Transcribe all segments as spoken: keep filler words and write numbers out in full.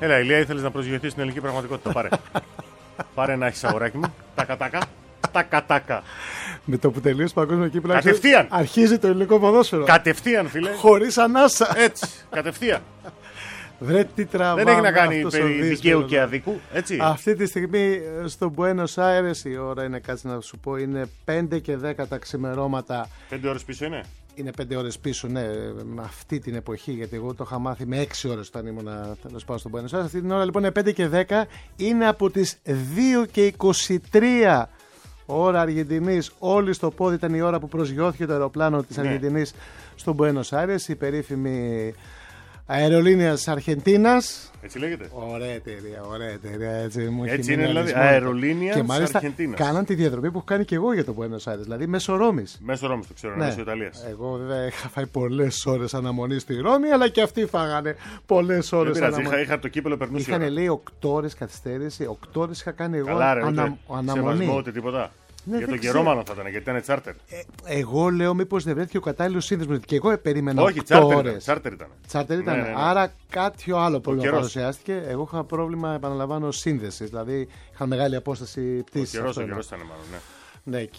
Έλα, Ηλία, ήθελες να προσγειωθείς στην ελληνική πραγματικότητα. Πάρε. Πάρε να έχεις αγοράκι μου. Τακα τακα. Τακα τακα. Με το που τελείωσε το παγκόσμιο κύπελλο. Κατευθείαν. Αρχίζει το ελληνικό ποδόσφαιρο. Κατευθείαν, φίλε. Χωρίς ανάσα. Έτσι. Κατευθείαν. Βρε, τι τραβάμε. Δεν έχει να κάνει αυτός ο περί δύσμερος. δικαίου και αδικού. Έτσι. Αυτή τη στιγμή στο Buenos Aires η ώρα είναι, κάτσε να σου πω, είναι πέντε και δέκα τα ξημερώματα. Πέντε ώρες πίσω είναι. Είναι πέντε ώρες πίσω, ναι, με αυτή την εποχή, γιατί εγώ το είχα μάθει με έξι ώρες όταν ήμουν να πάω στο Buenos Aires. Αυτή την ώρα λοιπόν είναι πέντε και δέκα, είναι από τις δύο και είκοσι τρία ώρα Αργεντινής. Όλοι στο πόδι, ήταν η ώρα που προσγειώθηκε το αεροπλάνο της, ναι, Αργεντινής στο Buenos Aires, η περίφημη Αερολίνειας Αρχεντίνας. Έτσι λέγεται. Ωραία εταιρεία, ωραία εταιρεία. Έτσι, μου έτσι είναι δηλαδή. Αερολίνειας Αρχεντίνας. Κάναν τη διαδρομή που έχω κάνει και εγώ για το Buenos Aires, δηλαδή μέσω Ρώμης. Μέσω Ρώμης, το ξέρω, ναι, μέσω Ιταλίας. Εγώ βέβαια είχα φάει πολλές ώρες αναμονή στη Ρώμη, αλλά και αυτοί φάγανε πολλές ώρες αναμονή. Είχα, είχα το κύπελο, περνούσε. Είχαν λέει οκτώ ώρες καθυστέρηση, οκτώ ώρες είχα κάνει εγώ. Καλά, ρε, ανα, αναμονή. Σεβασμό, ούτε τίποτα. Ναι, για τον καιρό μάλλον θα ήταν, γιατί ήταν τσάρτερ. Ε, εγώ λέω μήπως δεν βρέθηκε ο κατάλληλος σύνδεσμος. Και εγώ περίμενα όχι, οκτώ ώρες. Τσάρτερ ήταν. Τσάρτερ ήταν. Ναι, ναι, ναι. Άρα κάτι άλλο πρόβλημα παρουσιάστηκε. Εγώ είχα πρόβλημα, επαναλαμβάνω, σύνδεσης. Δηλαδή είχα μεγάλη απόσταση πτήσης. Ο καιρός, ο καιρός ήταν μάλλον, ναι. Ναι,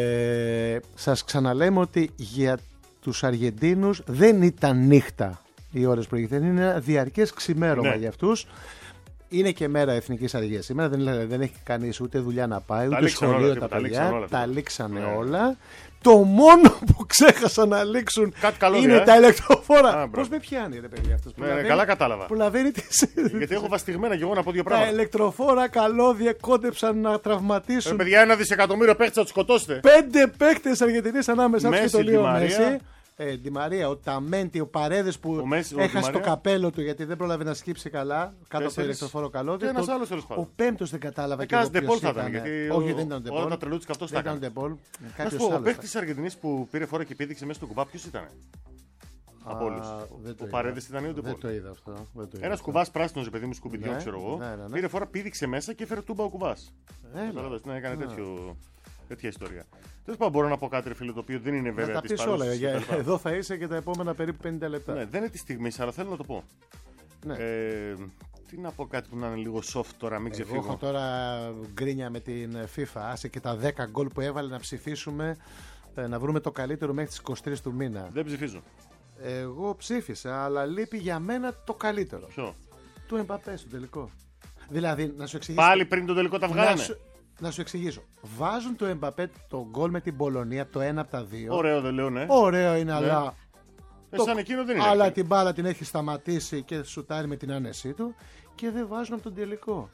και σας ξαναλέμε ότι για τους Αργεντίνους δεν ήταν νύχτα οι ώρες προηγηθέν. Είναι ένα διαρκές ξημέρωμα, ναι, για αυτούς. Είναι και μέρα εθνικής αργίας σήμερα. Δεν, δεν έχει κανείς ούτε δουλειά να πάει, ούτε σχολείο τα παιδιά. Όλα, τα λήξανε, ναι, όλα. Το μόνο που ξέχασαν να λήξουν είναι ε? τα ηλεκτροφόρα. Πώς με πιάνει, ρε παιδιά, αυτός που ναι, λαβαίνει, καλά κατάλαβα. Που λαβαίνει τις... Γιατί έχω βαστιγμένα και εγώ να πω δύο πράγματα. Τα ηλεκτροφόρα καλώδια κόντεψαν να τραυματίσουν. Ρε παιδιά, ένα δισεκατομμύριο παίχτες θα τους σκοτώσετε. Πέντε παίχτες Αργεντινής ανάμεσα τους και το Λίο Μέση. Ε, Ντι Μαρία, ο Ταμέντι, ο Παρέδες που Μέση, έχασε το καπέλο του γιατί δεν πρόλαβε να σκύψει καλά κάτω από το ηλεκτροφόρο καλώδιο. Και ένας άλλος, ο πέμπτος δεν κατάλαβε. Και ο Ντεπόλ θα ήταν. Γιατί όχι, δεν ήταν Ντεπόλ. Όταν τρελούτησε αυτός θα ήταν. Ο παίκτης της Αργεντινής που πήρε φόρα και πήδηξε μέσα στο κουβά, ποιος ήταν? Από όλους. Ο Παρέδες ήταν ή ο Ντεπόλ? Δεν το είδα αυτό. Ένας κουβάς πράσινος, παιδί μου, σκουπιδιών, ξέρω εγώ. Πήρε φόρα, πήδηξε μέσα και έφερε τούμπα ο κουβάς. Έκανε τέτοιο. Τέτοια ιστορία. Δεν πάω, μπορώ να πω κάτι, ρε φίλε, το οποίο δεν είναι βέβαια τη παρουσία. Εδώ θα είσαι και τα επόμενα περίπου πενήντα λεπτά. Ναι, δεν είναι τη στιγμή, αλλά θέλω να το πω. Ναι. Ε, τι να πω, κάτι που να είναι λίγο soft τώρα, μην ξεφύγω. Εγώ έχω τώρα γκρίνια με την FIFA. Άσε και τα δέκα γκολ που έβαλε να ψηφίσουμε, να βρούμε το καλύτερο μέχρι τις είκοσι τρεις του μήνα. Δεν ψηφίζω. Εγώ ψήφισα, αλλά λείπει για μένα το καλύτερο. Ποιο? Του Εμπαπέ στο τελικό. Δηλαδή, να σου εξηγήσω. Πάλι πριν το τελικό τα βγάλανε. Να σου εξηγήσω. Βάζουν το Εμπαπέ το γκολ με την Πολωνία, το ένα από τα δύο. Ωραίο, δεν λέω, ναι. Ωραίο είναι, ναι, αλλά. Ε, σαν εκείνο δεν είναι. Αλλά έτσι, την μπάλα την έχει σταματήσει και σουτάρει με την άνεσή του και δεν βάζουν από τον τελικό.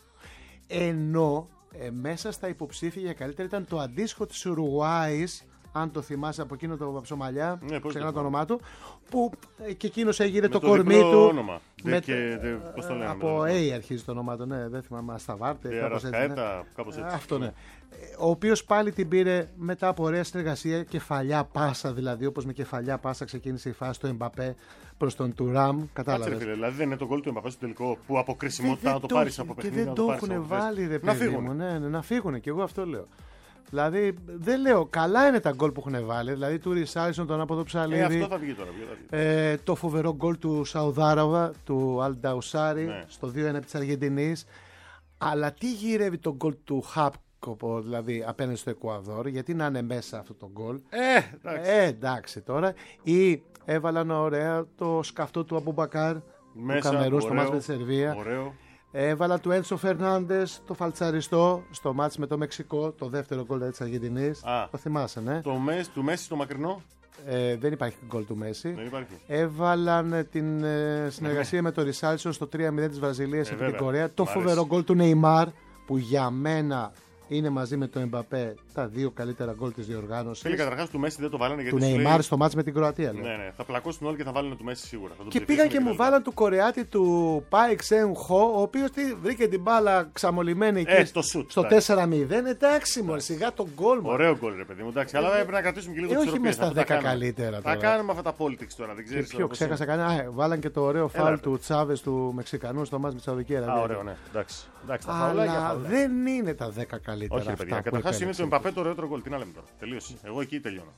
Ενώ ε, μέσα στα υποψήφια για καλύτερα ήταν το αντίστοιχο της Ουρουγουάης, αν το θυμάσαι από εκείνο το ψωμαλιά, ναι, ξεχνά το όνομά του, που ε, και εκείνος έγινε το, το κορμί του. Όνομα. Με, και, δε, πώς το λέμε, από A αρχίζει το όνομά του, ναι, δεν θυμάμαι, Ασταβάρτε, κάπως έτσι, ναι. Κάπως έτσι. Αυτό, ναι. Ο οποίος πάλι την πήρε μετά από ωραία συνεργασία, κεφαλιά πάσα δηλαδή, όπως με κεφαλιά πάσα ξεκίνησε η φάση του Εμπαπέ προς τον Τουράμ. Κατάλαβες. Φίλε, δηλαδή δεν είναι το γκολ του Εμπαπέ στο τελικό που από κρίσιμότητα να το πάρεις από παιχνίδι. Και δεν το έχουν βάλει, ρε παιδί μου. Ναι, ναι, να φύγουν και εγώ αυτό λέω. Δηλαδή δεν λέω, καλά είναι τα γκολ που έχουν βάλει. Δηλαδή του Ρισάλισον, τον από το Ψαλίδη. Ε, αυτό θα βγει τώρα. Ε, το φοβερό γκολ του Σαουδάραβα, του Αλνταουσάρη, ναι, στο δύο ένα της Αργεντινής. Αλλά τι γυρεύει το γκολ του Χάπκοπο, δηλαδή απέναντι στο Εκουαδόρ, γιατί να είναι μέσα αυτό το γκολ. Ε, εντάξει. Ε, εντάξει τώρα. Ή έβαλαν ωραία το σκαυτό του Αμπουμπακάρ, του Καμερού στο μάτς με τη Σερβία. Ωραίο. Έβαλα του Ένσο Φερνάντες το φαλτσαριστό στο μάτς με το Μεξικό, το δεύτερο γκολ της Αργεντινής. Α, το θυμάσαι, ναι. Το Μέση, του Μέση στο μακρινό. Ε, δεν υπάρχει γκολ του Μέση. Δεν υπάρχει. Έβαλαν την ε, συνεργασία με το Ρισάλισον στο τρία μηδέν της Βραζιλίας ε, επί την Κορέα. Το φοβερό γκολ του Νεϊμάρ που για μένα είναι μαζί με τον Εμπαπέ τα δύο καλύτερα γκολ της διοργάνωσης. Φίλοι, καταρχάς του Μέση δεν το βάλανε γιατί. Του Νεϊμάρ στο μάτς με την Κροατία. Ναι, ναι, θα πλακώσουν όλοι και θα βάλουν του Μέση σίγουρα. Και πήγαν και μου βάλαν του Κορεάτη του Πάι Ξέν Χο, ο οποίος βρήκε την μπάλα ξαμολυμένη εκεί ε, στο, σουτ, στο τέσσερα μηδέν. Εντάξει, μόλι σιγά τον γκολ μου. Ωραίο γκολ, ρε παιδί μου. Εντάξει, αλλά πρέπει να κρατήσουμε και λίγο τη όχι στα δέκα καλύτερα. Θα κάνουμε αυτά τα politics τώρα, δεν ξέρει. Ποιο ξέχασα κανένα. Βάλαν και το ωραίο φάουλ του Τσάβες του Μεξικανού στο μάτς με τη Σαουδική Αραβία. Ωραίο, ναι. Εντάξει. Αλλά δεν είναι τα δέκα καλύτερα. Όχι, παιδιά. Καταρχάς είναι το Εμπαπέ το ωραιότερο γκολ. Τι να λέμε τώρα. Τελείωσε. Εγώ εκεί τελειώνω.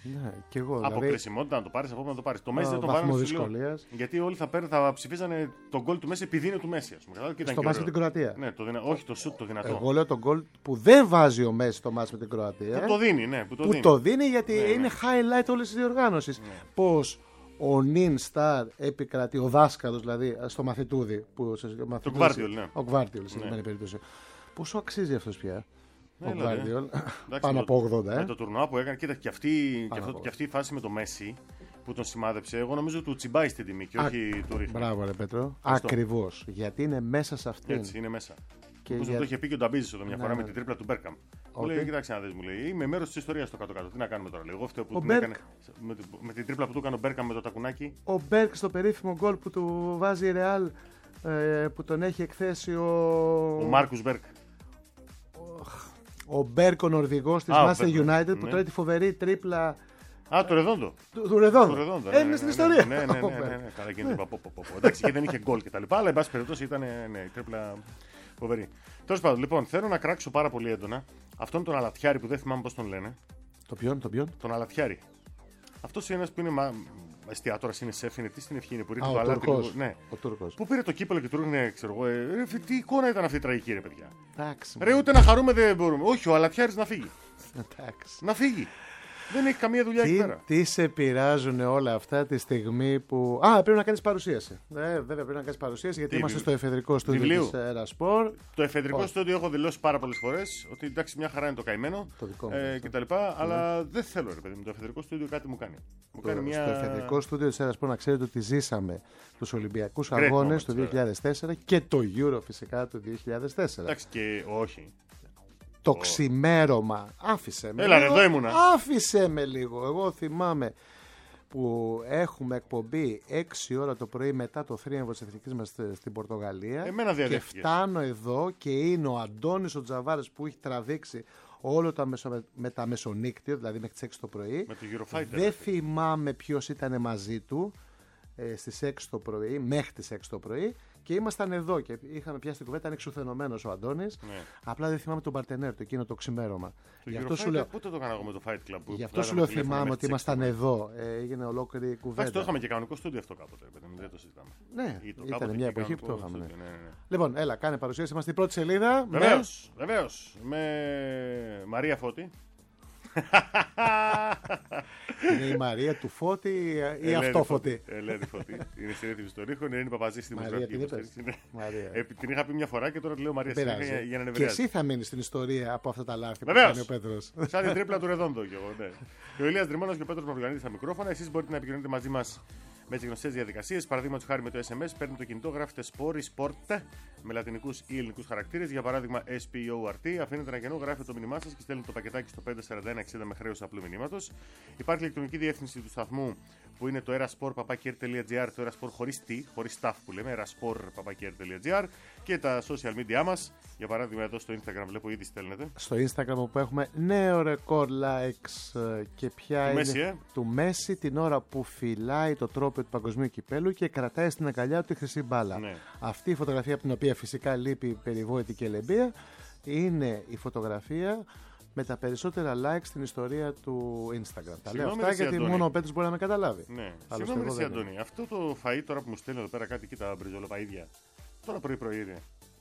Ναι, και εγώ. Από δηλαδή... κρισιμότητα να το πάρει, από όπου να το πάρει. Το Μέση δεν το βάλανε. Γιατί όλοι θα, παίρνουν, θα ψηφίζανε τον γκολ του Μέση επειδή είναι του Μέση. Στο μάτς με την Κροατία. Ναι, το δυνα... Όχι το σουτ, το δυνατό. Εγώ λέω τον γκολ που δεν βάζει ο Μέση στο μάτς με την Κροατία. Που το δίνει, ναι. Που το, που δίνει. το δίνει γιατί ναι, είναι ναι. highlight όλη τη διοργάνωση. Ναι. Πώς ο Νιν Σταρ επικρατεί, ο δάσκαλος δηλαδή στο μαθητούδι. Που, το Γκβάρτιολ, ναι. Ο Γκβάρτιολ, στην ναι. περίπτωση. Πόσο αξίζει αυτός πια. Ναι, ο Γκβάρτιολ. Πάνω από ογδόντα. Ε. Με το τουρνουά που έκανε, κοίτα και αυτή, και αυτό, και αυτή η φάση με το Μέση που τον σημάδεψε, εγώ νομίζω του τσιμπάει στην τιμή και όχι Α, του ρίχνει. Μπράβο, ρε Πέτρο. Ακριβώς. Γιατί είναι μέσα σε αυτήν. Έτσι, είναι μέσα. Και όπως για... το είχε πει και ο Νταμπίζης εδώ μια ναι, φορά ναι. με την τρίπλα του Μπέρκαμ. Okay. Μου λέει: Κοιτάξτε να δεις, μου λέει: Είμαι μέρος της ιστορίας στο κάτω-κάτω. Τι να κάνουμε τώρα, λέει. Εγώ φταίω που ο την Μπέρκ... έκανε με, με την τρίπλα που του έκανε ο Μπέρκαμ με το τακουνάκι. Ο Μπέρκ στο περίφημο γκολ που του βάζει η Ρεάλ ε, που τον έχει εκθέσει ο. Ο Μάρκους Μπέρκ. Ο Μπέρκ, ο Νορβηγός της Manchester United, που ναι. τρώει τη φοβερή τρίπλα. Α, το Ρεδόντο. Του Ρεδόντο. Έμεινε στην ιστορία. Ναι, ναι, ναι. Καλά, γίνεται. Εντάξει, και δεν είχε γκολ κτλ. Αλλά εν πάση περιπτώσει ήταν η τρίπλα φοβερή. Τέλος πάντων, λοιπόν, θέλω να κράξω πάρα πολύ έντονα αυτόν τον Αλατιάρη που δεν θυμάμαι πώς τον λένε. Το ποιον, το ποιον. Τον Αλατιάρη. Αυτός είναι ένας που είναι μα... εστιατόρας, είναι σεφ, είναι τι στην ευχή είναι που ρίχνει Α, το ο αλάτι. Τουρκός. Ναι. Ο Τούρκος. Που πήρε το κύπελο και του ρίχνε, ξέρω εγώ. Ε, τι εικόνα ήταν αυτή η τραγική, ρε παιδιά. Εντάξει. Ρε, ούτε να χαρούμε δεν μπορούμε. Όχι, ο Αλατιάρης να φύγει. Εντάξει. Να φύγει. Δεν έχει καμία δουλειά εκεί πέρα. Τι σε πειράζουν όλα αυτά τη στιγμή που. Α, πρέπει να κάνει παρουσίαση. Ε, βέβαια, πρέπει να κάνει παρουσίαση γιατί τι, είμαστε στο εφεδρικό στούντιο της Ερασπορ. Το εφεδρικό στούντιο έχω δηλώσει πάρα πολλές φορές ότι εντάξει, μια χαρά είναι το καημένο το δικό ε, κτλ. Αλλά δεν θέλω, ρε παιδί μου, το εφεδρικό στούντιο κάτι μου κάνει. Μου το, κάνει μια... Στο εφεδρικό στούντιο της Ερασπορ να ξέρετε ότι ζήσαμε τους Ολυμπιακούς Αγώνες του δύο χιλιάδες τέσσερα και το Euro φυσικά του δύο χιλιάδες τέσσερα. Εντάξει, και όχι. Το oh. ξημέρωμα. Άφησε με. Έλα, λίγο. Εδώ ήμουνα. Άφησε με λίγο. Εγώ θυμάμαι που έχουμε εκπομπή έξι ώρα το πρωί μετά το θρίαμβο της εθνικής μας στην Πορτογαλία. Εμένα και φτάνω εδώ και είναι ο Αντώνης ο Τζαβάρης που έχει τραβήξει όλο το μεσο, με τα μεσονύκτια, δηλαδή μέχρι τις έξι το πρωί. Με το Eurofighter. Δεν θυμάμαι ποιος ήταν μαζί του ε, στις έξι το πρωί, μέχρι τις έξι το πρωί. Και ήμασταν εδώ και είχαμε πιάσει την κουβέντα, ήταν εξουθενωμένος ο Αντώνης. Ναι. Απλά δεν θυμάμαι τον παρτενέρ του, εκείνο το ξημέρωμα. Το Γι' αυτό σου λέω. Πότε το έκανα εγώ με το Fight Club. Γι' αυτό σου λέω θυμάμαι ότι ήμασταν εδώ. Ε, έγινε ολόκληρη κουβέντα. Εντάξει, το είχαμε και κανονικό στούντιο αυτό κάποτε. Δεν το συζητάμε. Ναι, ήταν μια εποχή που το είχαμε. Ναι. Ναι, ναι. Λοιπόν, έλα, κάνε παρουσίαση. Είμαστε στην πρώτη σελίδα. Βεβαίως, με... βεβαίως. Με Μαρία Φώτη. Είναι η Μαρία του Φώτη ή Ελένη αυτό Φώτη. Ελένη Φώτη. Είναι συνήθιση στο ρίχο, είναι η Παπαζή στη δημοσιογραφική υποστήριξη. Την είχα πει μια φορά και τώρα τη λέω Μαρία Συνέχεια για να νευριάζει. Και εσύ θα μείνει στην ιστορία από αυτά τα λάθη που κάνει ο Πέτρος. Σαν την τρίπλα του Ρεδόντο κι εγώ. Ναι. Και ο Ηλίας Δρυμώνας και ο Πέτρος Μαυρογιαννίδης στα μικρόφωνα. Εσείς μπορείτε να επικοινωνείτε μαζί μας με τις γνωστές διαδικασίες. Παραδείγματος χάρη με το ες εμ ες, παίρνετε το κινητό, γράφετε σπόρι, sport με λατινικούς ή ελληνικούς χαρακτήρες. Για παράδειγμα, ες πι ο αρ τι. Αφήνετε ένα κενό, γράφετε το μήνυμά σας και στέλνετε το πακετάκι στο πέντε σαράντα ένα εξήντα με χρέος απλού μηνύματος. Υπάρχει ηλεκτρονική διεύθυνση του σταθμού που είναι το eraspor παπάκι ερ τελεία τζι άρ, το eraspor χωρίς τι, χωρίς staff που λέμε, eraspor παπάκι ερ τελεία τζι άρ και τα social media μας. Για παράδειγμα, εδώ στο Instagram βλέπω ήδη στέλνετε. Στο Instagram όπου έχουμε νέο ρεκόρ likes και πια του είναι Μέση, ε? του Μέση την ώρα που φυλάει το τρόπαιο του παγκοσμίου κυπέλου και κρατάει στην αγκαλιά του τη χρυσή μπάλα. Ναι. Αυτή η φωτογραφία από την οποία φυσικά λείπει η περιβόητη και λεμπία είναι η φωτογραφία με τα περισσότερα likes στην ιστορία του Instagram. Τα λέω αυτά γιατί Αντώνη. Μόνο ο Πέτρος μπορεί να με καταλάβει. Ναι. Συγγνώμη, εσύ Αντώνη, αυτό το φαΐ τώρα που μου στέλνει εδώ πέρα κάτι, κοίτα μπριζολοπαΐδια. Τώρα πρωί-πρωί είναι.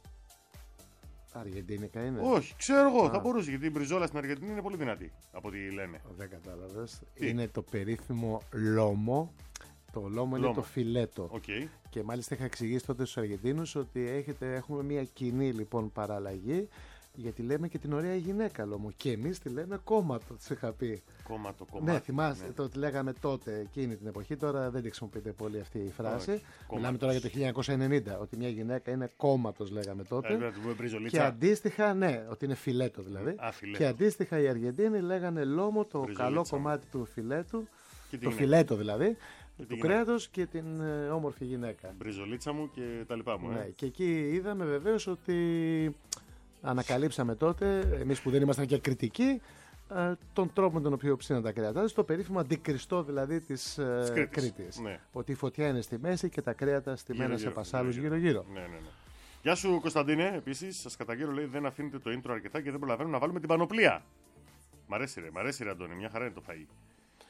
Αργεντίνικα είναι. Όχι, ξέρω εγώ, Α. θα μπορούσε γιατί η μπριζόλα στην Αργεντινή είναι πολύ δυνατή από ό,τι λένε. Δεν κατάλαβες. Είναι το περίφημο λόμο. Το λόμο, λόμο είναι το φιλέτο. Okay. Και μάλιστα είχα εξηγήσει τότε στους Αργεντίνους ότι έχετε, έχουμε μια κοινή λοιπόν παραλλαγή. Γιατί λέμε και την ωραία γυναίκα λόμο. Και εμείς τη λέμε κόμματο, της είχα πει. Κόμματο, κόμματο. Ναι, θυμάστε, ναι. Το ότι λέγαμε τότε εκείνη την εποχή. Τώρα δεν τη χρησιμοποιείται πολύ αυτή η φράση. Όχι, μιλάμε τώρα για το χίλια εννιακόσια ενενήντα. Ότι μια γυναίκα είναι κόμματος, λέγαμε τότε. Ε, και αντίστοιχα, ναι, ότι είναι φιλέτο δηλαδή. Α, φιλέτο. Και αντίστοιχα οι Αργεντίνοι λέγανε λόμο, το μπριζολίτσα. Καλό κομμάτι του φιλέτου. Το γυναίκα. Φιλέτο δηλαδή. Του κρέατος και την ε, όμορφη γυναίκα. Μπριζολίτσα μου και τα λοιπά μου. Ε. Ναι, και εκεί είδαμε βεβαίως ότι. Ανακαλύψαμε τότε, εμείς που δεν ήμασταν και κριτικοί, τον τρόπο με τον οποίο ψήναν τα κρέατα, το περίφημο αντικριστό δηλαδή της Κρήτης. Κρήτης. Ναι. Ότι η φωτιά είναι στη μέση και τα κρέατα στημένα σε πασάλους γύρω-γύρω. Ναι, ναι, ναι. Γεια σου Κωνσταντίνε, επίσης σας καταγγέλω, λέει δεν αφήνετε το intro αρκετά και δεν προλαβαίνουμε να βάλουμε την πανοπλία. Μ' αρέσει ρε, μ' αρέσει ρε Αντώνη, μια χαρά είναι το φαΐ.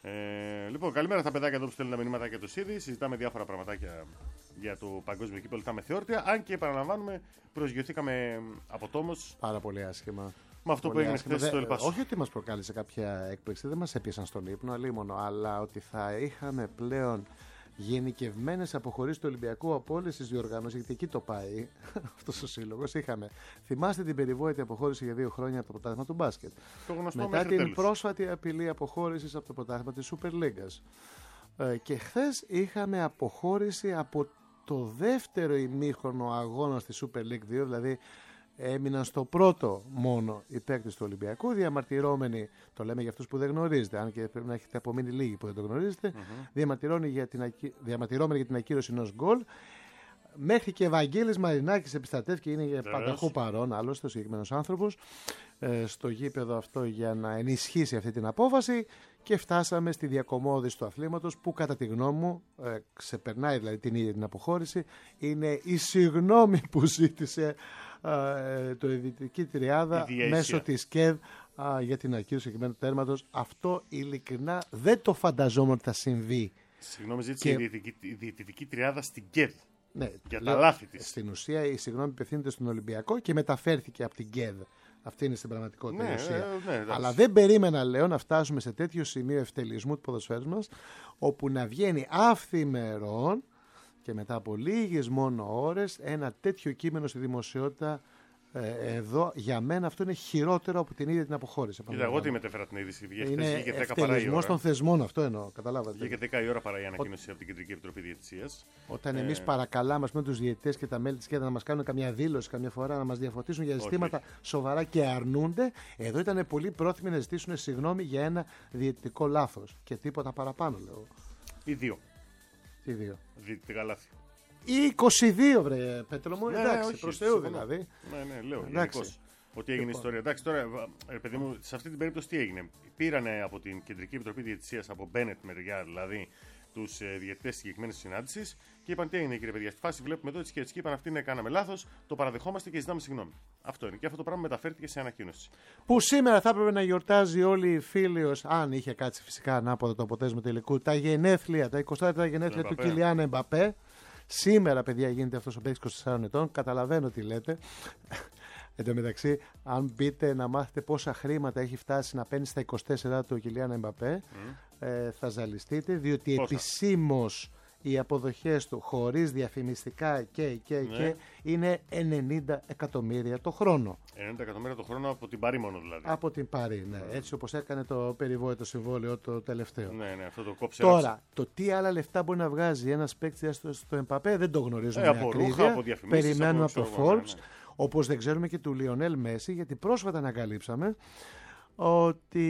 Ε, λοιπόν, καλημέρα στα παιδάκια εδώ που στέλνουν τα μηνύματα και το σίδι. Συζητάμε διάφορα πραγματάκια για το παγκόσμιο κύπελλο. Τα μεθεόρτια. Αν και επαναλαμβάνουμε, προσγειωθήκαμε από τόμος. Πάρα πολύ άσχημα. Με αυτό πολύ που έγινε χθες στο Ελπάσο. Όχι ότι μας προκάλεσε κάποια έκπληξη, δεν μας έπιασαν στον ύπνο, αλίμονο, αλλά ότι θα είχαμε πλέον γενικευμένες αποχωρήσεις του Ολυμπιακού από όλες τις διοργανώσεις, γιατί εκεί το πάει αυτός ο σύλλογος. Είχαμε, θυμάστε την περιβόητη αποχώρηση για δύο χρόνια από το πρωτάθλημα του μπάσκετ. Το γνωστό μετά την τέλους. πρόσφατη απειλή αποχώρησης από το πρωτάθλημα της Super League. Ε, και χθες είχαμε αποχώρηση από το δεύτερο ημίχρονο αγώνα στη Super League δύο, δηλαδή έμειναν στο πρώτο μόνο οι παίκτες του Ολυμπιακού, διαμαρτυρόμενοι, το λέμε για αυτούς που δεν γνωρίζετε, αν και πρέπει να έχετε απομείνει λίγοι που δεν το γνωρίζετε, mm-hmm. διαμαρτυρόμενοι για την, ακύ... διαμαρτυρόμενοι για την ακύρωση ενός γκολ. Μέχρι και Ευαγγέλης Μαρινάκης επιστατεύει και είναι πανταχού παρόν, άλλωστε ο συγκεκριμένος άνθρωπος, ε, στο γήπεδο αυτό για να ενισχύσει αυτή την απόφαση, και φτάσαμε στη διακομόδηση του αθλήματος που κατά τη γνώμη μου ε, ξεπερνάει δηλαδή την ίδια την αποχώρηση. Είναι η συγγνώμη που ζήτησε ε, το Ειδική Τριάδα μέσω της ΚΕΔ ε, για την ακύρωση συγκεκριμένου τέρματος. Αυτό ειλικρινά δεν το φανταζόμουν ότι θα συμβεί. Συγγνώμη, ζήτησε και... η Διαιτητική Τριάδα στην ΚΕΔ. Ναι, για λέω, τα λάθη της. Στην ουσία η συγγνώμη απευθύνεται στον Ολυμπιακό και μεταφέρθηκε από την ΚΕΔ. Αυτή είναι στην πραγματικότητα ναι, η ουσία. Ναι, ναι, Αλλά δεν περίμενα, λέω, να φτάσουμε σε τέτοιο σημείο ευτελισμού του ποδοσφαίρου μας, όπου να βγαίνει αυθημερών και μετά από λίγες μόνο ώρες ένα τέτοιο κείμενο στη δημοσιότητα. Ε, εδώ για μένα αυτό είναι χειρότερο από την ίδια την αποχώρηση. Κοίτα, εγώ τι μετέφερα την είδηση. Είναι ευτελισμός των θεσμών, αυτό εννοώ. Καταλάβατε. Βγήκε δέκα η ώρα παρά η ανακοίνωση Ο... από την Κεντρική Επιτροπή Διαιτησίας. Όταν ε... εμείς παρακαλάμε με τους διαιτητές και τα μέλη της ΚΕΔ να μας κάνουν καμιά δήλωση, καμιά φορά να μας διαφωτίσουν για ζητήματα όχι, όχι. σοβαρά και αρνούνται, εδώ ήταν πολύ πρόθυμοι να ζητήσουν συγγνώμη για ένα διαιτητικό λάθος. Και τίποτα παραπάνω, λέω. Ή δύο. Τι δύο. Διαιτητικά λάθη. Ή είκοσι δύο, βρε Πέτρο μου, ναι, εντάξει, ναι, προς Θεού δηλαδή. Ναι, ναι, λέω, γενικώς. Ότι έγινε λοιπόν. Ιστορία. Εντάξει, τώρα, ρε παιδί μου, σε αυτή την περίπτωση τι έγινε. Πήρανε από την Κεντρική Επιτροπή Διαιτησίας, από Μπένετ μεριά δηλαδή, τους ε, διαιτητές συγκεκριμένης συνάντησης και είπαν τι έγινε, κύριε παιδιά. Στη φάση βλέπουμε εδώ έτσι και έτσι και είπαν αυτοί ναι, κάναμε λάθος, το παραδεχόμαστε και ζητάμε συγγνώμη. Αυτό είναι. Και αυτό το πράγμα μεταφέρθηκε σε ανακοίνωση. Που σήμερα θα έπρεπε να γιορτάζει όλοι οι φίλοι, αν είχε κάτσει φυσικά ανάποδα το αποτέλεσμα τελικού, τα γενέθλια, τα εικοστά τέταρτα γενέθλια του Κιλιάν Εμπαπέ. Σήμερα, παιδιά, γίνεται αυτός ο παίκτης είκοσι τεσσάρων ετών. Καταλαβαίνω τι λέτε. Εν τω μεταξύ, αν μπείτε να μάθετε πόσα χρήματα έχει φτάσει να παίρνει στα είκοσι τέσσερα του Κιλιάν Εμπαπέ, mm. ε, θα ζαλιστείτε, διότι επισήμως οι αποδοχές του χωρίς διαφημιστικά και, και, ναι. και είναι ενενήντα εκατομμύρια το χρόνο. ενενήντα εκατομμύρια το χρόνο από την Παρί μόνο δηλαδή. Από την Παρί, ναι. Mm. Έτσι όπως έκανε το περιβόητο συμβόλαιο το τελευταίο. Ναι, ναι, αυτό το κόψε. Τώρα, ράψε. Το τι άλλα λεφτά μπορεί να βγάζει ένας παίκτης στο, στο Εμπαπέ δεν το γνωρίζουμε. Ε, από ρούχα, από διαφημίσεις. Περιμένουμε από, από το Forbes. Ναι, ναι. Όπως δεν ξέρουμε και του Λιονέλ Μέση, γιατί πρόσφατα ανακαλύψαμε ότι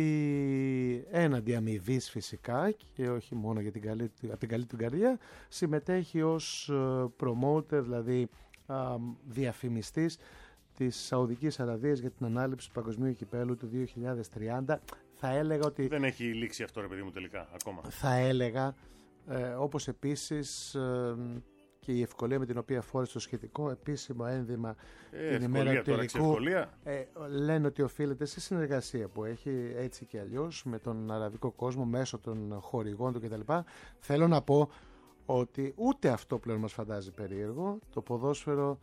έναντι αμοιβής φυσικά και όχι μόνο για την καλή, από την καλή του καρδιά, συμμετέχει ως promoter, δηλαδή α, διαφημιστής της Σαουδικής Αραβίας για την ανάληψη του παγκοσμίου κυπέλου του δύο χιλιάδες τριάντα. Θα έλεγα ότι... Δεν έχει λήξει αυτό, ρε παιδί μου, τελικά ακόμα. Θα έλεγα, ε, όπως επίσης... Ε, και η ευκολία με την οποία φόρεσε το σχετικό επίσημο ένδυμα ε, την ημέρα του τελικού, ε, λένε ότι οφείλεται σε συνεργασία που έχει έτσι και αλλιώς με τον αραβικό κόσμο μέσω των χορηγών του κτλ. Θέλω να πω ότι ούτε αυτό πλέον μας φαντάζει περίεργο. Το ποδόσφαιρο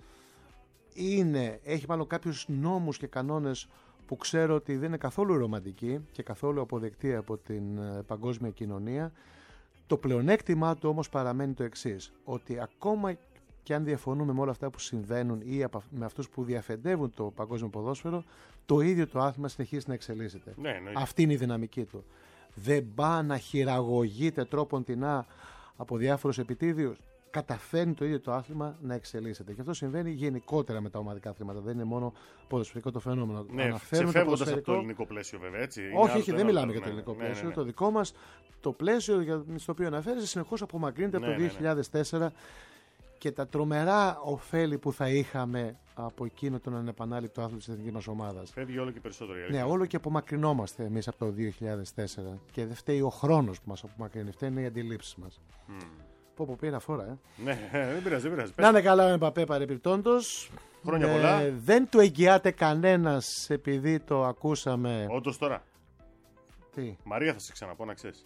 είναι, έχει μάλλον κάποιους νόμους και κανόνες που ξέρω ότι δεν είναι καθόλου ρομαντικοί και καθόλου αποδεκτοί από την παγκόσμια κοινωνία. Το πλεονέκτημά του όμως παραμένει το εξής, ότι ακόμα και αν διαφωνούμε με όλα αυτά που συμβαίνουν ή με αυτούς που διαφεντεύουν το παγκόσμιο ποδόσφαιρο, το ίδιο το άθλημα συνεχίζει να εξελίσσεται. Ναι, ναι. Αυτή είναι η δυναμική του. Δεν πάει να χειραγωγείται τρόποντινά από διάφορους επιτίδιους. Καταφέρνει το ίδιο το άθλημα να εξελίσσεται. Και αυτό συμβαίνει γενικότερα με τα ομαδικά αθλήματα. Δεν είναι μόνο ποδοσφαιρικό το φαινόμενο. Ναι, ξεφεύγοντας ποδοσφαιρικό... από το ελληνικό πλαίσιο, βέβαια. Έτσι. Όχι, όχι, δεν μιλάμε για το ελληνικό ναι, πλαίσιο. Ναι, ναι. Το δικό μας το πλαίσιο στο οποίο αναφέρεσαι συνεχώς απομακρύνεται ναι, από το δύο χιλιάδες τέσσερα ναι, ναι. και τα τρομερά ωφέλη που θα είχαμε από εκείνο τον ανεπανάληπτο άθλο της εθνικής μας ομάδας. Φεύγει όλο και περισσότερο. Ναι, όλο και απομακρυνόμαστε εμείς από το δύο χιλιάδες τέσσερα. Και δεν φταίει ο χρόνος που μας απομακρύνει, φταίνουν οι αντιλήψεις μας. Mm. Πω πω πήρα φόρα, ε. Ναι, δεν πειράζει, δεν πειράζει. Να είναι καλά ο Εμπαπέ παρεπιπτόντως. Χρόνια ε, πολλά. Δεν του εγγυάται κανένας επειδή το ακούσαμε. Όντως τώρα. Τι. Μαρία θα σε ξαναπώ να ξέρεις.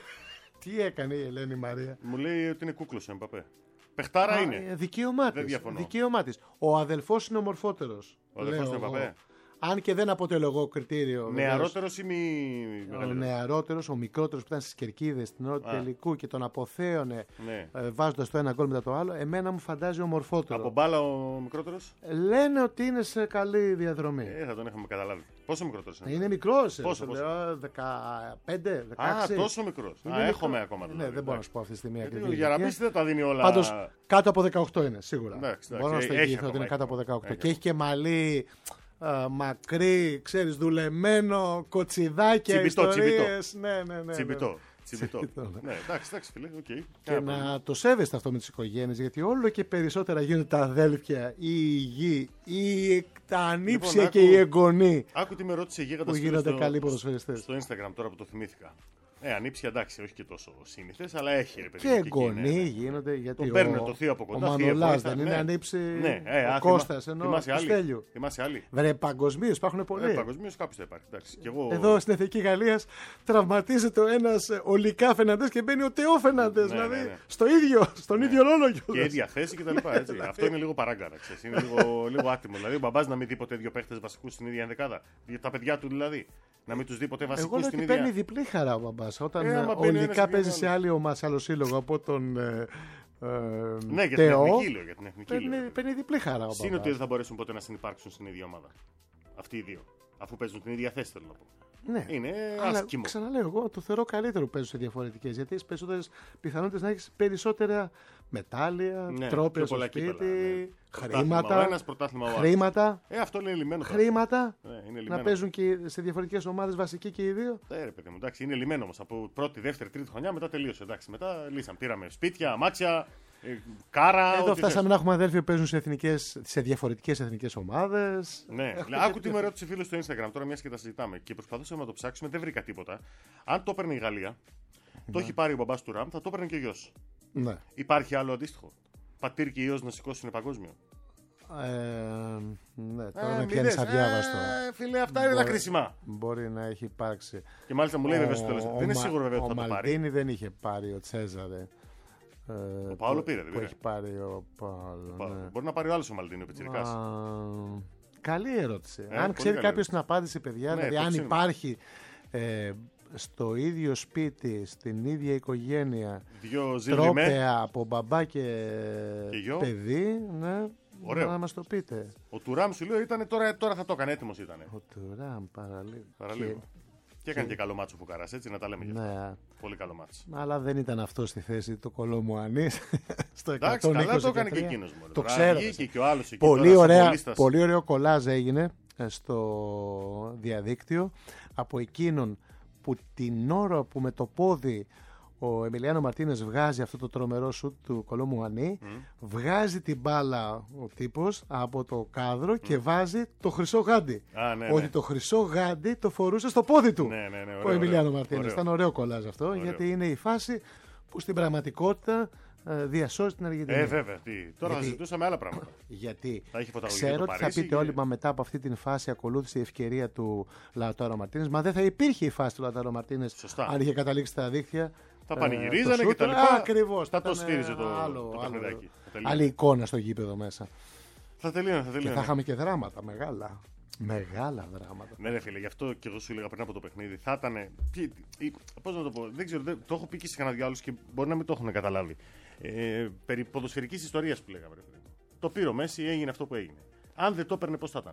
Τι έκανε η Ελένη Μαρία. Μου λέει ότι είναι κούκλος ο Εμπαπέ. Πεχτάρα Α, είναι. Δικαίωμά Δεν της. διαφωνώ. Δικαίωμά της. Ο αδελφός είναι ομορφότερος. Ο αδελφός λέω του Εμπαπέ. εγώ. Αν και δεν αποτελώ εγώ κριτήριο. Νεαρότερος ή μη Ο μεγαλύτερος? νεαρότερος, ο μικρότερος που ήταν στις κερκίδες την ώρα του Α. τελικού και τον αποθέωνε Ναι. ε, βάζοντας το ένα γκολ μετά το άλλο, εμένα μου φαντάζει ομορφότερο. Από μπάλα ο μικρότερος. Λένε ότι είναι σε καλή διαδρομή. Ε, θα τον έχουμε καταλάβει. Πόσο μικρότερος είναι? Είναι μικρός. ε, Πόσο, το πόσο? λέω, δεκαπέντε, Α, δεκαέξι. τόσο μικρός. Είναι Α, μικρό. έχουμε ακόμα. Ναι, Δηλαδή. δεν μπορώ να σου πω αυτή τη στιγμή Γιατί ακριβή ο Γιαραμπής ηλικία. δεν τα δίνει όλα. Πάντως κάτω από δεκαοκτώ είναι σίγουρα. Εντάξει, εντάξει, Μπορώ να έχει στο εγγυηθώ ακόμα, ότι είναι έχει κάτω από ακόμα. δεκαοκτώ. Έχει Και έχει και μαλλί α, μακρύ, ξέρεις, δουλεμένο, κοτσιδάκια, Τσιμπιτό, ιστορίες. Ναι, ναι, ναι. Τσιμπιτό. Τσιμπιτό. Τσιμπιτό, ναι. Ναι, εντάξει, εντάξει, φίλε. οκ. Και Κάνα να το σέβεστε αυτό με τις οικογένειες, γιατί όλο και περισσότερα γίνονται τα αδέλφια, ή η γη, ή τα ανήψια Λοιπόν, και άκου- οι εγγονοί Άκου τι με ρώτησε η Γίγαντας που φίλος γίνονται στο- καλοί ποδοσφαιριστές. στο Instagram τώρα που το θυμήθηκα. Ε, ανήψια εντάξει, όχι και τόσο σύνηθες, αλλά έχει ρε παιδί. Και μου, εκεί, εγγονοί ναι, ναι. γίνονται, γιατί Τον ο, παίρνουν το θείο από κοντά, ο θεία Μανολάς βοήθεια, δεν είναι ναι. ανήψη Ναι, ε, ο α, Κώστας, θυμά- ενώ θυμάσαι του άλλη? Στέλιου. Θυμάσαι άλλη? Βρε, παγκοσμίως υπάρχουν πολλοί. Ε, παγκοσμίως κάποιος θα υπάρχει. Εντάξει. Και εγώ... Εδώ στην Εθνική Γαλλία τραυματίζεται ο ένας ε, ο Λικά Φερναντές και μπαίνει ο Τεό Φερναντές. Ναι, δηλαδή ναι, ναι. στο ίδιο, στον ίδιο ρόλο Και κιόλας. ίδια θέση και τα λοιπά. Έτσι. Αυτό είναι λίγο παράγκαρα. Ξέρεις. Είναι λίγο, λίγο άτιμο. Δηλαδή ο μπαμπάς να μην δει ποτέ δύο παίχτες βασικούς στην ίδια ενδεκάδα. Τα παιδιά του δηλαδή. Να μην τους δει ποτέ Εγώ βασικούς λέω στην ότι ίδια. παίρνει διπλή χαρά ο μπαμπάς. Όταν Ε, ε, άμα ο παίρνει ένας Λικά και παίζει ο σε άλλη ομάδα, σε άλλο σύλλογο από τον ε, ε, Ναι, για την Τεό, εθνική λέω. Για την εθνική παίρνει, λέω. παίρνει διπλή χαρά ο Συν ότι μπαμπάς. δεν θα μπορέσουν ποτέ να συνυπάρξουν στην ίδια ομάδα. Αυτοί οι δύο. Αφού παίζουν την ίδια θέση θέλω να πω. Ναι. Είναι Αλλά άσχημο. ξαναλέω, εγώ το θεωρώ καλύτερο που παίζουν σε διαφορετικές. Γιατί έχει περισσότερες πιθανότητες να έχεις περισσότερα μετάλλια, Ναι, τρόπια πιο στο πολλά σπίτι, κύπελα, ναι. Πρωτάθλημα ο χρήματα. ένας, πρωτάθλημα ο άλλος. Χρήματα, Ε, αυτό είναι λιμένο. τώρα. χρήματα. Ναι, είναι Να λιμένο. παίζουν και σε διαφορετικές ομάδες βασικοί και οι δύο. Ε, ρε παιδί μου, εντάξει, είναι λιμένο όμως. Από πρώτη, δεύτερη, τρίτη χρονιά μετά τελείωσε. Εντάξει, μετά λύσαν. Πήραμε σπίτια, αμάξια, ε, κάρα. Εδώ ό,τι φτάσαμε θες. να έχουμε αδέλφια που παίζουν σε, εθνικές, σε διαφορετικές εθνικές ομάδες. Ναι, άκου τι με ρώτησε φίλο στο Instagram τώρα, μια και τα συζητάμε. Και προσπαθούσαμε να το ψάξουμε, δεν βρήκα τίποτα. Αν το έπαιρνε η Γαλλία, το έχει πάρει ο μπαμπάς του Ραμ, θα το έπαιρνε και ο γιος. Ναι. Υπάρχει άλλο αντίστοιχο? Πατήρ και ιός να σηκώσουν παγκόσμιο. Ε, ναι, τώρα Ε, με μη πιάνεις δες. αδιάβαστο. Ε, φίλε, αυτά είναι τα κρίσιμα. Μπορεί να έχει υπάρξει. Και μάλιστα μου λέει βέβαια Ο- στο τέλος. ο Δεν είναι Μα- σίγουρο βέβαια ότι Ο θα το πάρει. Μαλτίνη δεν είχε πάρει ο Τσέζαρε. Ε, Ο Παόλο που- πήρε, δεν που πήρε? έχει πάρει ο Παόλο. ναι. Μπορεί να πάρει ο άλλος ο Μαλτίνο, ο Πιτσιρικάς. Α, καλή ερώτηση. Ε, αν πολύ ξέρει καλή κάποιο ερώτηση. την απάντηση, παιδιά, Ναι, δηλαδή το αν ξέρουμε. υπάρχει ε, στο ίδιο σπίτι, στην ίδια οικογένεια, Δυο ζήλιμε. τρόπαια από μπαμπά και, Και γιο. παιδί, ναι, Ωραίο. να μας το πείτε. Ο Τουράμ σου λέω ήταν τώρα, τώρα θα το έκανε, έτοιμος ήταν. Ο Τουράμ παραλίγο. Παραλίγο. Και έκανε και καλό μάτσο που καράς, έτσι να τα λέμε γι' αυτό. Ναι, Πολύ καλό μάτσο. αλλά δεν ήταν αυτό στη θέση του Κολομουανή. Στο Εντάξει, καλά το έκανε και τρία. εκείνος. μωρέ. Το Τώρα ξέρω. βγήκε και ο άλλος εκεί Πολύ, τώρα, ωραία, σαμπολίστας. πολύ ωραίο κολάζ έγινε ε, στο διαδίκτυο από εκείνον που την ώρα που με το πόδι ο Εμιλιάνο Μαρτίνες βγάζει αυτό το τρομερό σουτ του Κολομουανί, βγάζει την μπάλα ο τύπος από το κάδρο και βάζει το χρυσό γάντι. Α, ναι, Ότι ναι. το χρυσό γάντι το φορούσε στο πόδι του Ναι, ναι, ναι, ωραίο, ο Εμιλιάνο ωραίο. Μαρτίνες. Ωραίο. Ήταν ωραίο κολάζ αυτό, Ωραίο. γιατί είναι η φάση που στην πραγματικότητα ε, διασώζει την Αργεντινή. Ε, βέβαια. Τι. Τώρα θα Γιατί- συζητούσαμε άλλα πράγματα. Γιατί Θα είχε φωταγωγή το ξέρω ότι θα Παρίσι πείτε και- όλοι, μα μετά από αυτή την φάση ακολούθησε η ευκαιρία του Λαουτάρο Μαρτίνες. Μα δεν θα υπήρχε η φάση του Λαουτάρο Μαρτίνες Σωστά. αν είχε καταλήξει στα δίχτυα. Θα ε, πανηγυρίζανε το και σούτ. τα λοιπά. Ακριβώς. Θα το ήταν στήριζε το, άλλο, το άλλο. παιχνιδάκι. Θα τελείωνε. Άλλη εικόνα στο γήπεδο μέσα. Θα τελείωνε, θα Και τελείωνε. θα είχαμε και δράματα μεγάλα. Μεγάλα δράματα. Ναι, ρε φίλε, γι' αυτό και εγώ σου έλεγα πριν από το παιχνίδι. Θα ήταν. Πώ να το πω, δεν ξέρω, δεν, το έχω πει και σε κανένα διάλογο και μπορεί να μην το έχουν καταλάβει. Ε, περί ποδοσφαιρικής ιστορίας που λέγαμε. Ρε, φίλε. Το πήρε ο Μέση, έγινε αυτό που έγινε. Αν δεν το έπαιρνε, πώς θα ήταν?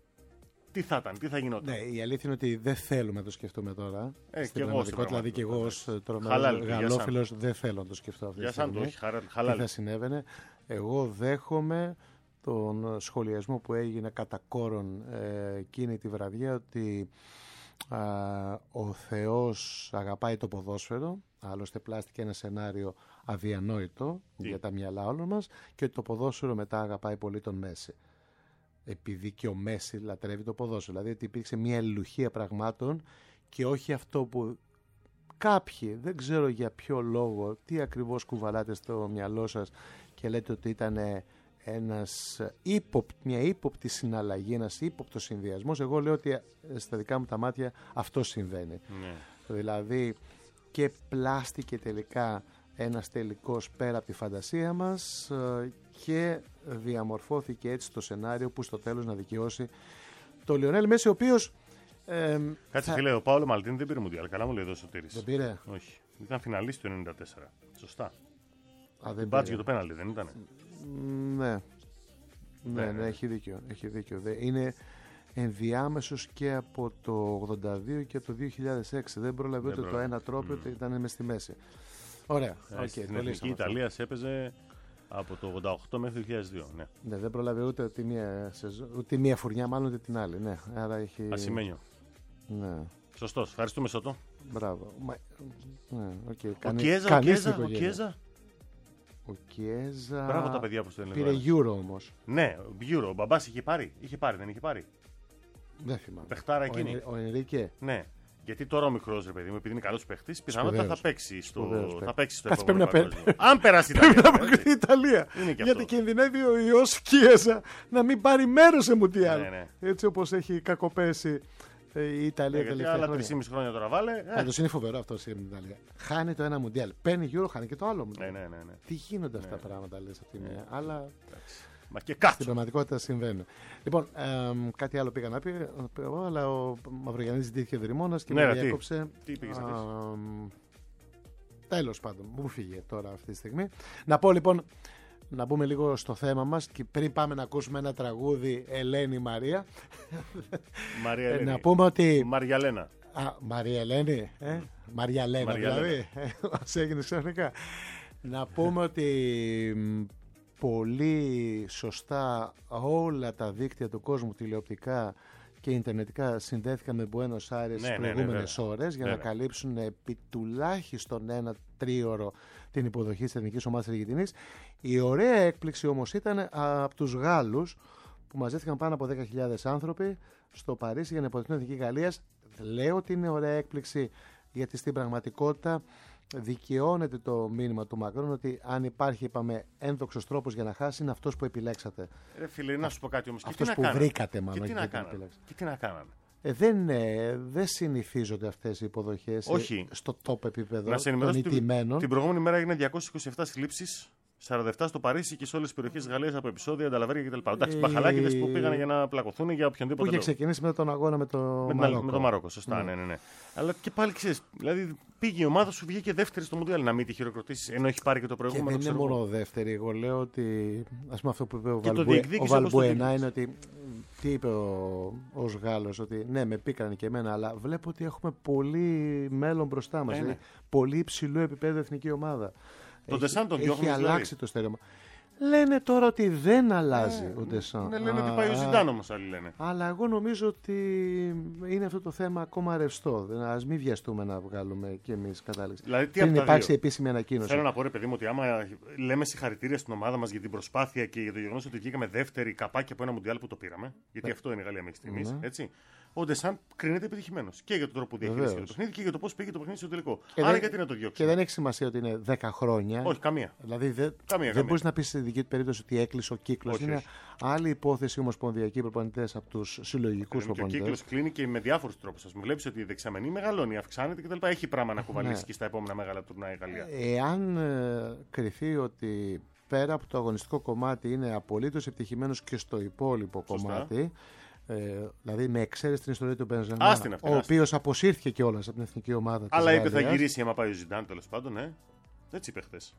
Τι θα ήταν, τι θα γινόταν? Ναι, η αλήθεια είναι ότι δεν θέλουμε να το σκεφτούμε τώρα. Ε, στην και εγώ στην πραγματικότητα, δηλαδή και εγώ ως Χαλάλη, τρομερός για σαν. γαλλόφιλος δεν θέλω να το σκεφτώ αυτή Για τη σαν το στιγμή. όχι, χαρά- Τι χαλάλη. θα συνέβαινε. Εγώ δέχομαι τον σχολιασμό που έγινε κατά κόρον ε, εκείνη τη βραδιά ότι α, ο Θεός αγαπάει το ποδόσφαιρο, άλλωστε πλάστηκε ένα σενάριο αδιανόητο Τι? για τα μυαλά όλων μας, και ότι το ποδόσφαιρο μετά αγαπάει πολύ τον Μέση. Επειδή και ο Μέση λατρεύει το ποδόσφαιρο. Δηλαδή ότι υπήρξε μια ελουχία πραγμάτων και όχι αυτό που κάποιοι, δεν ξέρω για ποιο λόγο, τι ακριβώς κουβαλάτε στο μυαλό σας και λέτε ότι ήταν ένας ύποπ, μια ύποπτη συναλλαγή, ένας ύποπτος συνδυασμός. Εγώ λέω ότι στα δικά μου τα μάτια αυτό συμβαίνει. Ναι. Δηλαδή και πλάστηκε τελικά ένας τελικός πέρα από τη φαντασία μας και διαμορφώθηκε έτσι το σενάριο που στο τέλος να δικαιώσει το Λιονέλ Μέση, ο οποίος... Ε, Κάτσε θα... φίλε, ο Πάολο Μαλτίνη δεν πήρε Μουντιάλ. Καλά μου λέει εδώ ο Σωτήρης. Δεν πήρε. Όχι. Ήταν φιναλίστ το ενενήντα τέσσερα. Σωστά. Α, δεν μπάτζ για το πέναλτι, δεν ήταν? Ναι. Ναι, ναι, ναι, έχει δίκιο. Έχει δίκιο. Είναι ενδιάμεσος και από το ογδόντα δύο και το δύο χιλιάδες έξι. Δεν πρόλαβε ούτε το ένα τρόπο, ούτε mm. ήταν μες στη μέση. Ωραία. Okay, στην Εθνική Ιταλία έπαιζε από το ογδόντα οκτώ μέχρι το δύο χιλιάδες δύο. Ναι, ναι, δεν πρόλαβε ούτε τη μία, ούτε μία φουρνιά, μάλλον ούτε την άλλη. Ναι, άρα έχει... Ασημένιο. Ναι. Σωστός. Ευχαριστούμε, Σωτό. Μπράβο. Μα... Ναι, okay. Ο Κανεί... Κιέζα, ο Κιέζα, ο Κιέζα. Ο Κιέζα. Μπράβο τα παιδιά που στέλνουν. Πήρε Euro όμως. Ναι, Euro. Ο μπαμπάς είχε πάρει. Είχε πάρει, δεν είχε πάρει? Δεν θυμάμαι. Πεχτάρα εκείνη. Ο, ο Ενρίκε. Ναι. Γιατί τώρα ο μικρός, ρε παιδί μου, επειδή είναι καλός παίχτης, πιθανότατα θα παίξει στο, θα παίξει στο επόμενο παγκόσμιο. Αν περάσει η Ιταλία. Πρέπει να αποκριθεί η Ιταλία. Γιατί κινδυνεύει ο ιός Κιέζα να μην πάρει μέρος σε Μουντιάλ. Ναι, ναι. Έτσι όπως έχει κακοπέσει η Ιταλία. Ε, γιατί άλλα τρία και μισό χρόνια τώρα βάλε. Πάντως είναι φοβερό αυτό στην Ιταλία. Χάνει το ένα Μουντιάλ. Παίρνει Euro, χάνει και το άλλο Μουντιάλ. Ναι, ναι, ναι. Τι γίνονται αυτά τα πράγματα, λες από τη μία. Αλλά. Μα και κάτσο. Στην πραγματικότητα συμβαίνουν. Λοιπόν, ε, κάτι άλλο πήγα να πει, αλλά ο Μαυρογιαννής ζητήθηκε δρυμώνας και ναι, με διέκοψε. Τι, τι πήγες να πεις? Τέλος πάντων, μου φύγε τώρα αυτή τη στιγμή. Να πω λοιπόν, να μπούμε λίγο στο θέμα μας και πριν πάμε να ακούσουμε ένα τραγούδι Ελένη Μαρία. Μαρία Ελένη. Να πούμε ότι... Μαριαλένα. Α, Μαρία Ελένη, ε? Μαριαλένα δηλαδή. Μας έγινε ξαφνικά. Να πούμε ότι... Πολύ σωστά όλα τα δίκτυα του κόσμου τηλεοπτικά και ιντερνετικά συνδέθηκαν με Buenos Aires τις ναι, προηγούμενες ναι, ναι, ώρες για ναι, να ναι. καλύψουν επί τουλάχιστον ένα τρίωρο την υποδοχή της Εθνικής Ομάδας Αργεντινής. Η ωραία έκπληξη όμως ήταν από τους Γάλλους που μαζεύτηκαν πάνω από δέκα χιλιάδες άνθρωποι στο Παρίσι για να υποδεχτούν την Εθνική Γαλλίας. Λέω ότι είναι ωραία έκπληξη γιατί στην πραγματικότητα δικαιώνεται το μήνυμα του Μακρόν ότι αν υπάρχει, είπαμε, ένδοξος τρόπος για να χάσει, είναι αυτός που επιλέξατε. Ρε φίλε, να σου πω κάτι όμως. Αυτός και που βρήκατε, μάλλον. Και τι να κάνανε. Και τι να κάνανε. Ε, δεν, ε, δεν συνηθίζονται αυτές οι υποδοχές. Όχι. Στο top επίπεδο να σε ενημερώσω των ηττημένων. Την προηγούμενη μέρα έγιναν διακόσιες είκοσι επτά συλλήψεις. σαράντα επτά στο Παρίσι και σε όλες τις περιοχές της Γαλλίας από επεισόδια, ανταλαβέρια κτλ. Εντάξει, Ε, μπαχαλάκιδες που πήγαν για να πλακωθούν για οποιονδήποτε. Που είχε ξεκινήσει μετά τον αγώνα με το με Μαρόκο. Με το Μαρόκο, σωστά, ναι, ναι, ναι. Αλλά και πάλι ξέρεις, δηλαδή πήγε η ομάδα σου, βγήκε δεύτερη στο Μουντιάλ, να μην τη χειροκροτήσει, ενώ έχει πάρει και το προηγούμενο. Και δεν είναι μόνο δεύτερη. Εγώ λέω ότι. Ας πούμε αυτό που είπε ο, Βαλμπουέ, ο Βαλμπουενά είναι ότι. Τι είπε ο, ο Γάλλος, ότι ναι, με πήκανε και εμένα, αλλά βλέπω ότι έχουμε πολύ μέλλον μπροστά μας. Ε, ναι. Πολύ υψηλό επίπεδο εθνική ομάδα. Το Ντεσάν τον διώχνει. Έχει αλλάξει δηλαδή το στερεώμα. Λένε τώρα ότι δεν αλλάζει ε, ο Ντεσάν. Ναι, λένε ότι πάει ο Ζιντάν όμως, άλλοι λένε. Αλλά εγώ νομίζω ότι είναι αυτό το θέμα ακόμα ρευστό. Ας μην βιαστούμε να βγάλουμε κι εμείς κατάληξη. Δηλαδή, τι πριν υπάρξει επίσημη ανακοίνωση. Θέλω να πω, ρε παιδί μου, ότι άμα λέμε συγχαρητήρια στην ομάδα μας για την προσπάθεια και για το γεγονός ότι βγήκαμε δεύτερη καπάκι από ένα Μουντιάλ που το πήραμε. Γιατί ναι. αυτό είναι η Γαλλία μέχρι στιγμής. Ναι. Έτσι. Ο Ντεσάν κρίνεται επιτυχημένος και για τον τρόπο που διαχειρίστηκε το παιχνίδι και για το πώς πήγε το παιχνίδι στο τελικό. Και Άρα δεν, γιατί να το διώξει. Και δεν έχει σημασία ότι είναι δέκα χρόνια. Όχι, καμία. Δηλαδή δεν, καμία, δεν μπορεί να πει στη δική του περίπτωση ότι έκλεισε ο κύκλος. Είναι όχι. άλλη υπόθεση ομοσπονδιακοί προπονητές από τους συλλογικούς προπονητές. Και ο κύκλος κλείνει και με διάφορους τρόπους. Α πούμε, βλέπει ότι η δεξαμενή μεγαλώνει, αυξάνεται κτλ. Έχει πράγμα να κουβαλήσει ναι. και στα επόμενα μεγάλα τουρνά η Γαλλία. Εάν ε, κριθεί ότι πέρα από το αγωνιστικό κομμάτι είναι απολύτως επιτυχημένος και στο υπόλοιπο σωστά. Κομμάτι. Ε, δηλαδή με εξαίρεση την ιστορία του Μπενζεμά, ο οποίος αποσύρθηκε κιόλας από την εθνική ομάδα. Αλλά είπε θα γυρίσει άμα πάει ο Ζιντάν, τέλος πάντων, ναι. Έτσι είπε χθες.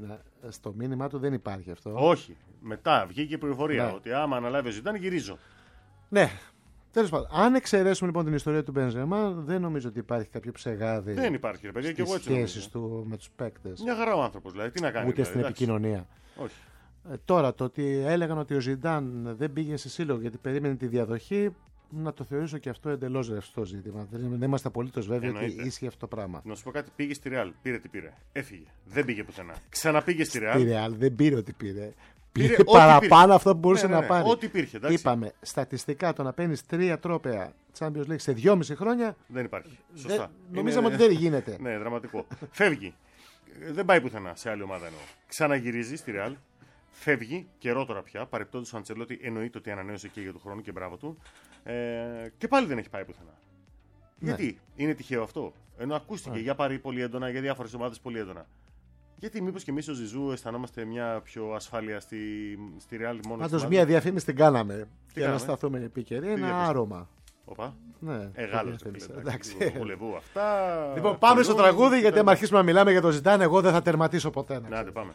Στο μήνυμά του δεν υπάρχει αυτό. Όχι. Μετά βγήκε η πληροφορία ναι. ότι άμα αναλάβει ο Ζιντάν γυρίζω. Ναι. Τέλος πάντων, αν εξαιρέσουμε λοιπόν την ιστορία του Μπενζεμά, δεν νομίζω ότι υπάρχει κάποιο ψεγάδι. Δεν υπάρχει, ρε παιδιά, και εγώ έτσι. Σχέσεις του με τους παίκτες. Μια χαρά ο άνθρωπος, δηλαδή. Τι να κάνει. Ούτε δηλαδή, στην εντάξει. επικοινωνία. Όχι. Ε, τώρα το ότι έλεγαν ότι ο Ζιντάν δεν πήγε σε σύλλογο γιατί περίμενε τη διαδοχή, να το θεωρήσω και αυτό εντελώς ρευστό ζήτημα. Δεν είμαστε απολύτως βέβαιοι ότι ίσχυε αυτό το πράγμα. Να σου πω κάτι, πήγε στη Ρεάλ, πήρε τι πήρε. Έφυγε. Δεν πήγε πουθενά. Ξαναπήγε στη Ρεάλ. Στη Ρεάλ δεν πήρε ό,τι πήρε. Πήρε, πήρε παραπάνω αυτό που μπορούσε ναι, ναι, ναι, να πάρει. Ό,τι υπήρχε. Εντάξει. Είπαμε, στατιστικά το να παίρνει τρία τρόπαια Champions League σε δυόμιση χρόνια. Δεν υπάρχει. Σωστά. Δεν, νομίζαμε ότι δεν γίνεται. Ναι, δραματικό. Φεύγει. Δεν πάει πουθενά σε άλλη ομάδα εννοώ. Ξαναγυρίζει στη Ρεάλ. Φεύγει, καιρό τώρα πια. Παρεπτόντως ο Αντσελότη εννοείται ότι ανανέωσε και για τον χρόνο και μπράβο του. Ε, και πάλι δεν έχει πάει πουθενά. Γιατί είναι τυχαίο αυτό. Ενώ ακούστηκε Ναι. για Παρί πολύ έντονα, για διάφορες ομάδες πολύ έντονα. Γιατί μήπως και εμείς ο Ζιζού αισθανόμαστε μια πιο ασφάλεια στη, στη Real μόνο. Πάντως μία διαφήμιση την κάναμε. Για κάναμε? να σταθούμε επίκαιροι. Ένα διαφήμιση? άρωμα. Οπα. Ναι, Ε, Γάλλος, διαφήμιση. φίλε, Εντάξει. εντάξει. Βουλεβού αυτά. Λοιπόν, πάμε στο Κουλού, τραγούδι, γιατί ήταν- άμα αρχίσουμε να μιλάμε για το Ζιντάν, εγώ δεν θα τερματίσω ποτέ. να Να, ξέρεις. άντε, πάμε.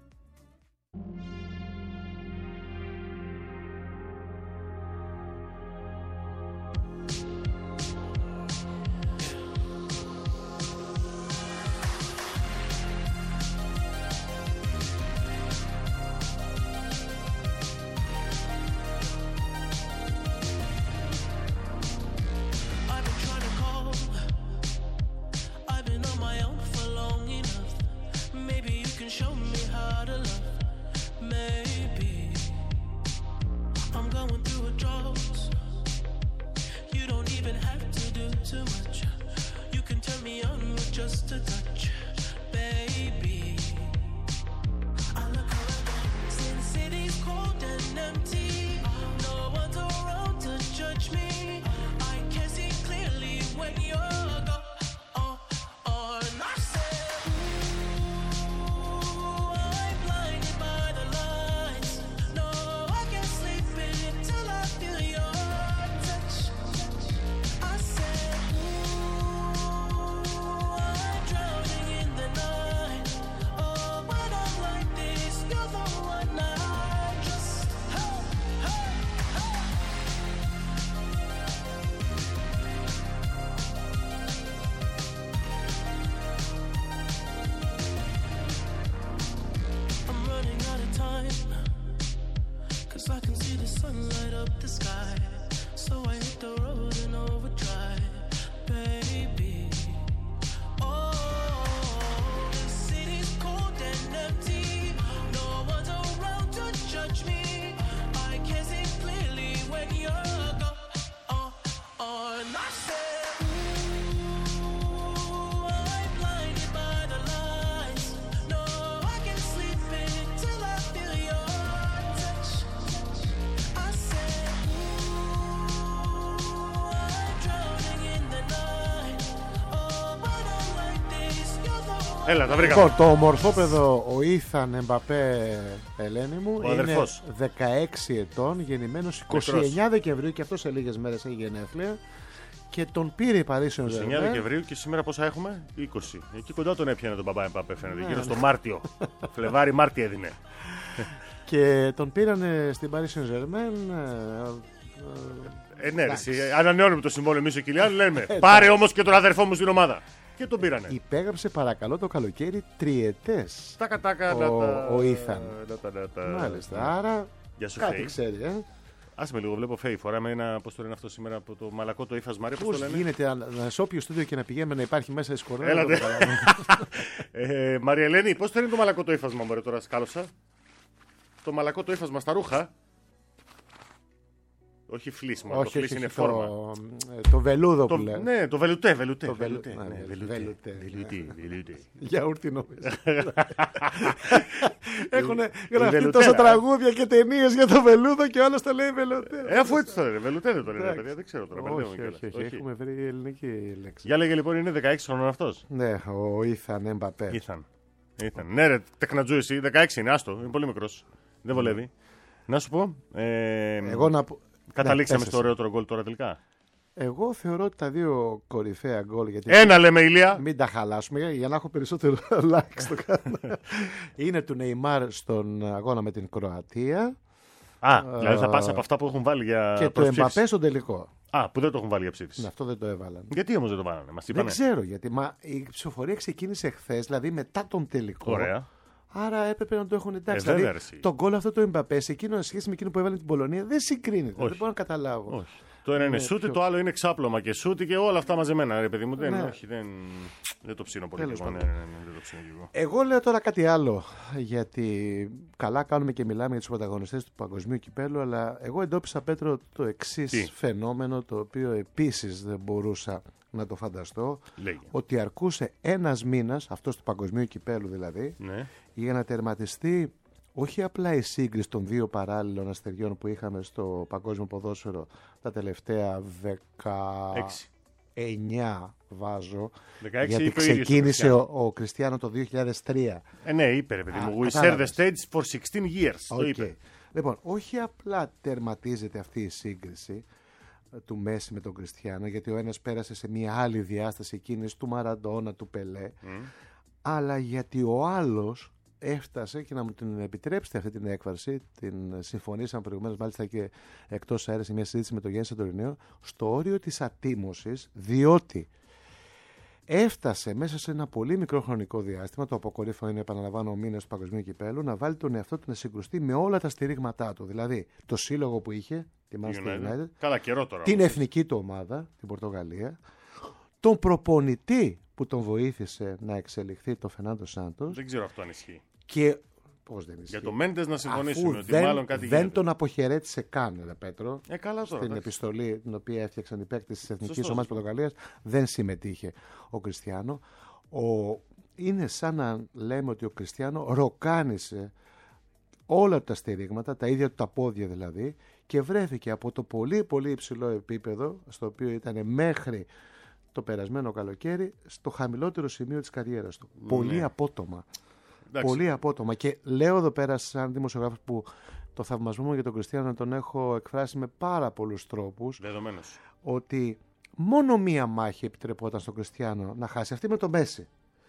I've been trying to call. I've been on my own for long enough. Maybe you can show me how to love. Maybe I'm going through a drought. You don't even have to do too much. You can turn me on with just a touch, baby. I look around, since city's cold and empty. No one's around to judge me. I can see clearly when you're gone. Oh, oh, and I said, ooh, I'm blinded by the lights. No, I can't sleep until I feel your touch. I said, ooh, I'm drowning in the night. Oh, when I'm like this, you're the one I just, hey, hey, hey. I'm running out of time, 'cause I can see the sun light up the sky. So I hit the road in overdrive, baby. Oh, the city's cold and empty. No one's around to judge me. I can see clearly when you're gone. Oh, oh, and I said, ooh, I'm blinded by the lights. No, I can't sleep until I feel your touch. I said, ooh, I'm drowning in the night. Oh, when I'm like this, you're the one. Έλα, τα βρήκαμε. Λοιπόν, το ομορφόπεδο ο Ήθαν Εμπαπέ, Ελένη μου, είναι αδερφός. δεκαέξι ετών, γεννημένος είκοσι εννέα Δεκεμβρίου, και αυτό σε λίγες μέρες έχει γενέθλια. Και τον πήρε η Παρίσι είκοσι εννέα Δεκεμβρίου και σήμερα πόσα έχουμε? είκοσι. Εκεί κοντά τον έπιανε τον μπαμπά Εμπαπέ, φαίνεται. Ναι, Γύρω ναι. στο Μάρτιο. Φλεβάρι, Μάρτι έδινε. Και τον πήρανε στην Paris Saint-Germain. Ε, ναι, ρε, εσύ, ανανεώνουμε το συμβόλαιο εμείς ο Κιλιάν, λέμε. Πάρε όμως και τον αδερφό μου στην ομάδα. Και τον πήρανε. Υπέγραψε, παρακαλώ, το καλοκαίρι τριετές. Τάκα, τάκα, Ο- να τα- ο Ethan. να τα- να τα- Μάλιστα, άρα Γεια σου, κάτι Φέη. ξέρει, ε. Άσε με λίγο, βλέπω Φέη. Φοράμε ένα, πώς το λένε αυτό σήμερα, από το μαλακό το ύφασμα. Ρε, πώς Πώς το λένε. γίνεται να- να σε όποιο στούντιο και να πηγαίνουμε να υπάρχει μέσα η σκορδά. Έλατε. ε, Μαρία Ελένη, πώς το είναι το μαλακό το ύφασμα, μωρέ, τώρα σκάλωσα. Το μαλακό το ύφασμα στα ρούχα. Όχι φλίσμα, το Όχι, φλίσ όχι, είναι όχι, φόρμα. το, το βελούδο Το, που λέει. ναι, το βελουτέ, βελουτέ. Το βελουτέ, βελου- ναι, ναι, βελουτέ, βελουτέ, βελουτέ, βελουτέ. Γιαούρτι νομίζω. Έχουν γραφτεί βελουτέρα, τόσα ε. τραγούδια και ταινίες για το βελούδο και ο άλλος το λέει βελούδο. Ε, αφού έτσι το λένε, βελουτέ δεν το λένε, Εντάξει. παιδιά, δεν ξέρω τώρα. μπερδεύομαι Όχι, κιόλας. όχι, όχι, Όχι. έχουμε βρει ελληνική λέξη. Για λέγε λοιπόν, είναι δεκαέξι χρονών αυτός. Ναι, ο Ήθαν Εμπαπέ. Ήθαν. Ήθαν. Ναι, ρε, τεχνατζού εσύ, δεκαέξι είναι, άστο, είναι πολύ μικρός. Δεν βολεύει. Να σου πω. Ε, Εγώ να πω. Καταλήξαμε Ναι, στο πες εσύ. ωραίο γκολ τώρα τελικά. Εγώ θεωρώ ότι τα δύο κορυφαία γκολ. Γιατί Ένα λέμε, Ηλία. μην τα χαλάσουμε για να έχω περισσότερο like στο κανάλι. Είναι του Νεϊμάρ στον αγώνα με την Κροατία Α, δηλαδή θα πας από αυτά που έχουν βάλει για και του προσψήφιση. Εμπαπέ στον τελικό. Α, που δεν το έχουν βάλει για ψήφιση. Ναι, αυτό δεν το έβαλαν. Γιατί όμως δεν το βάλανε, μας Δεν είπανε. ξέρω γιατί. Μα η ψηφοφορία ξεκίνησε χθε, δηλαδή μετά τον τελικό. Ωραία. Άρα έπρεπε να το έχουν εντάξει. Ε, βέβαια, δηλαδή, ρε, εσύ. το γκολ αυτό το Εμπαπέ σε εκείνο, σε σχέση με εκείνο που έβαλε την Πολωνία δεν συγκρίνεται. Όχι. Δεν μπορώ να καταλάβω. Όχι. Το ένα είναι Ναι, σούτι, πιο- το άλλο είναι ξάπλωμα και σούτι και όλα αυτά μαζεμένα, ρε παιδί μου. Δεν, Ναι. όχι, δεν, δεν το ψήνω πολύ. Τέλος εγώ, ναι, πάντων. ναι, ναι, ναι, δεν το ψήνω κι εγώ. Εγώ λέω τώρα κάτι άλλο. Γιατί καλά κάνουμε και μιλάμε για τους πρωταγωνιστές του παγκοσμίου κυπέλου, αλλά εγώ εντόπισα, Πέτρο, το εξής Τι? φαινόμενο, το οποίο επίσης δεν μπορούσα να το φανταστώ. Λέγε. Ότι αρκούσε ένας μήνας, αυτός του παγκοσμίου κυπέλου δηλαδή, Ναι. για να τερματιστεί όχι απλά η σύγκριση των δύο παράλληλων αστεριών που είχαμε στο παγκόσμιο ποδόσφαιρο τα τελευταία δέκα... Έξι. εννιά βάζω. δεκαέξι γιατί είπε ο ίδιος ξεκίνησε ο ο, ο Κριστιάνο το δύο χιλιάδες τρία. Ε, ναι, είπε ρε παιδί Α, μου. We share the κατάλαβες. stage for sixteen years. Το Okay. είπε. Λοιπόν, όχι απλά τερματίζεται αυτή η σύγκριση ε, του Μέση με τον Κριστιάνο, γιατί ο ένας πέρασε σε μια άλλη διάσταση εκείνης του Μαραντόνα, του Πελέ, Mm. αλλά γιατί ο άλλος έφτασε, και να μου την επιτρέψετε αυτή την έκφραση, την συμφωνήσαμε προηγουμένως μάλιστα και εκτός αέρα σε μια συζήτηση με τον Γιάννη Σαντορινέο, στο όριο της ατίμωσης, διότι έφτασε μέσα σε ένα πολύ μικρό χρονικό διάστημα, το αποκορύφωμα είναι, επαναλαμβάνω, ο μήνας του Παγκοσμίου Κυπέλλου, να βάλει τον εαυτό του να συγκρουστεί με όλα τα στηρίγματά του. Δηλαδή, το σύλλογο που είχε, τη Manchester United. United, Καλά, καιρό τώρα. την όμως. εθνική του ομάδα, την Πορτογαλία, τον προπονητή που τον βοήθησε να εξελιχθεί, τον Φερνάντο Σάντος, Δεν ξέρω αυτό αν ισχύει. και πώς δεν ισχύει. Για το Μέντες να συμφωνήσουμε Αφού ότι δεν, μάλλον κάτι δεν γίνεται. τον αποχαιρέτησε καν, ρε Πέτρο. Ε, καλά τώρα. Στην εντάξει. επιστολή την οποία έφτιαξαν οι παίκτες της Εθνικής Σωστός. Ομάδας Πορτογαλίας δεν συμμετείχε ο Κριστιάνο. Ο... Είναι σαν να λέμε ότι ο Κριστιάνο ροκάνησε όλα τα στηρίγματα, τα ίδια του τα πόδια δηλαδή, και βρέθηκε από το πολύ πολύ υψηλό επίπεδο, στο οποίο ήταν μέχρι το περασμένο καλοκαίρι, στο χαμηλότερο σημείο της καριέρας του. Ναι. Πολύ απότομα. Εντάξει. Πολύ απότομα. Και λέω εδώ πέρα, σαν δημοσιογράφος, που το θαυμασμό μου για τον Κριστιάνο τον έχω εκφράσει με πάρα πολλούς τρόπους, Δεδομένως. ότι μόνο μία μάχη επιτρεπόταν στον Κριστιάνο να χάσει, αυτή με το Μέση.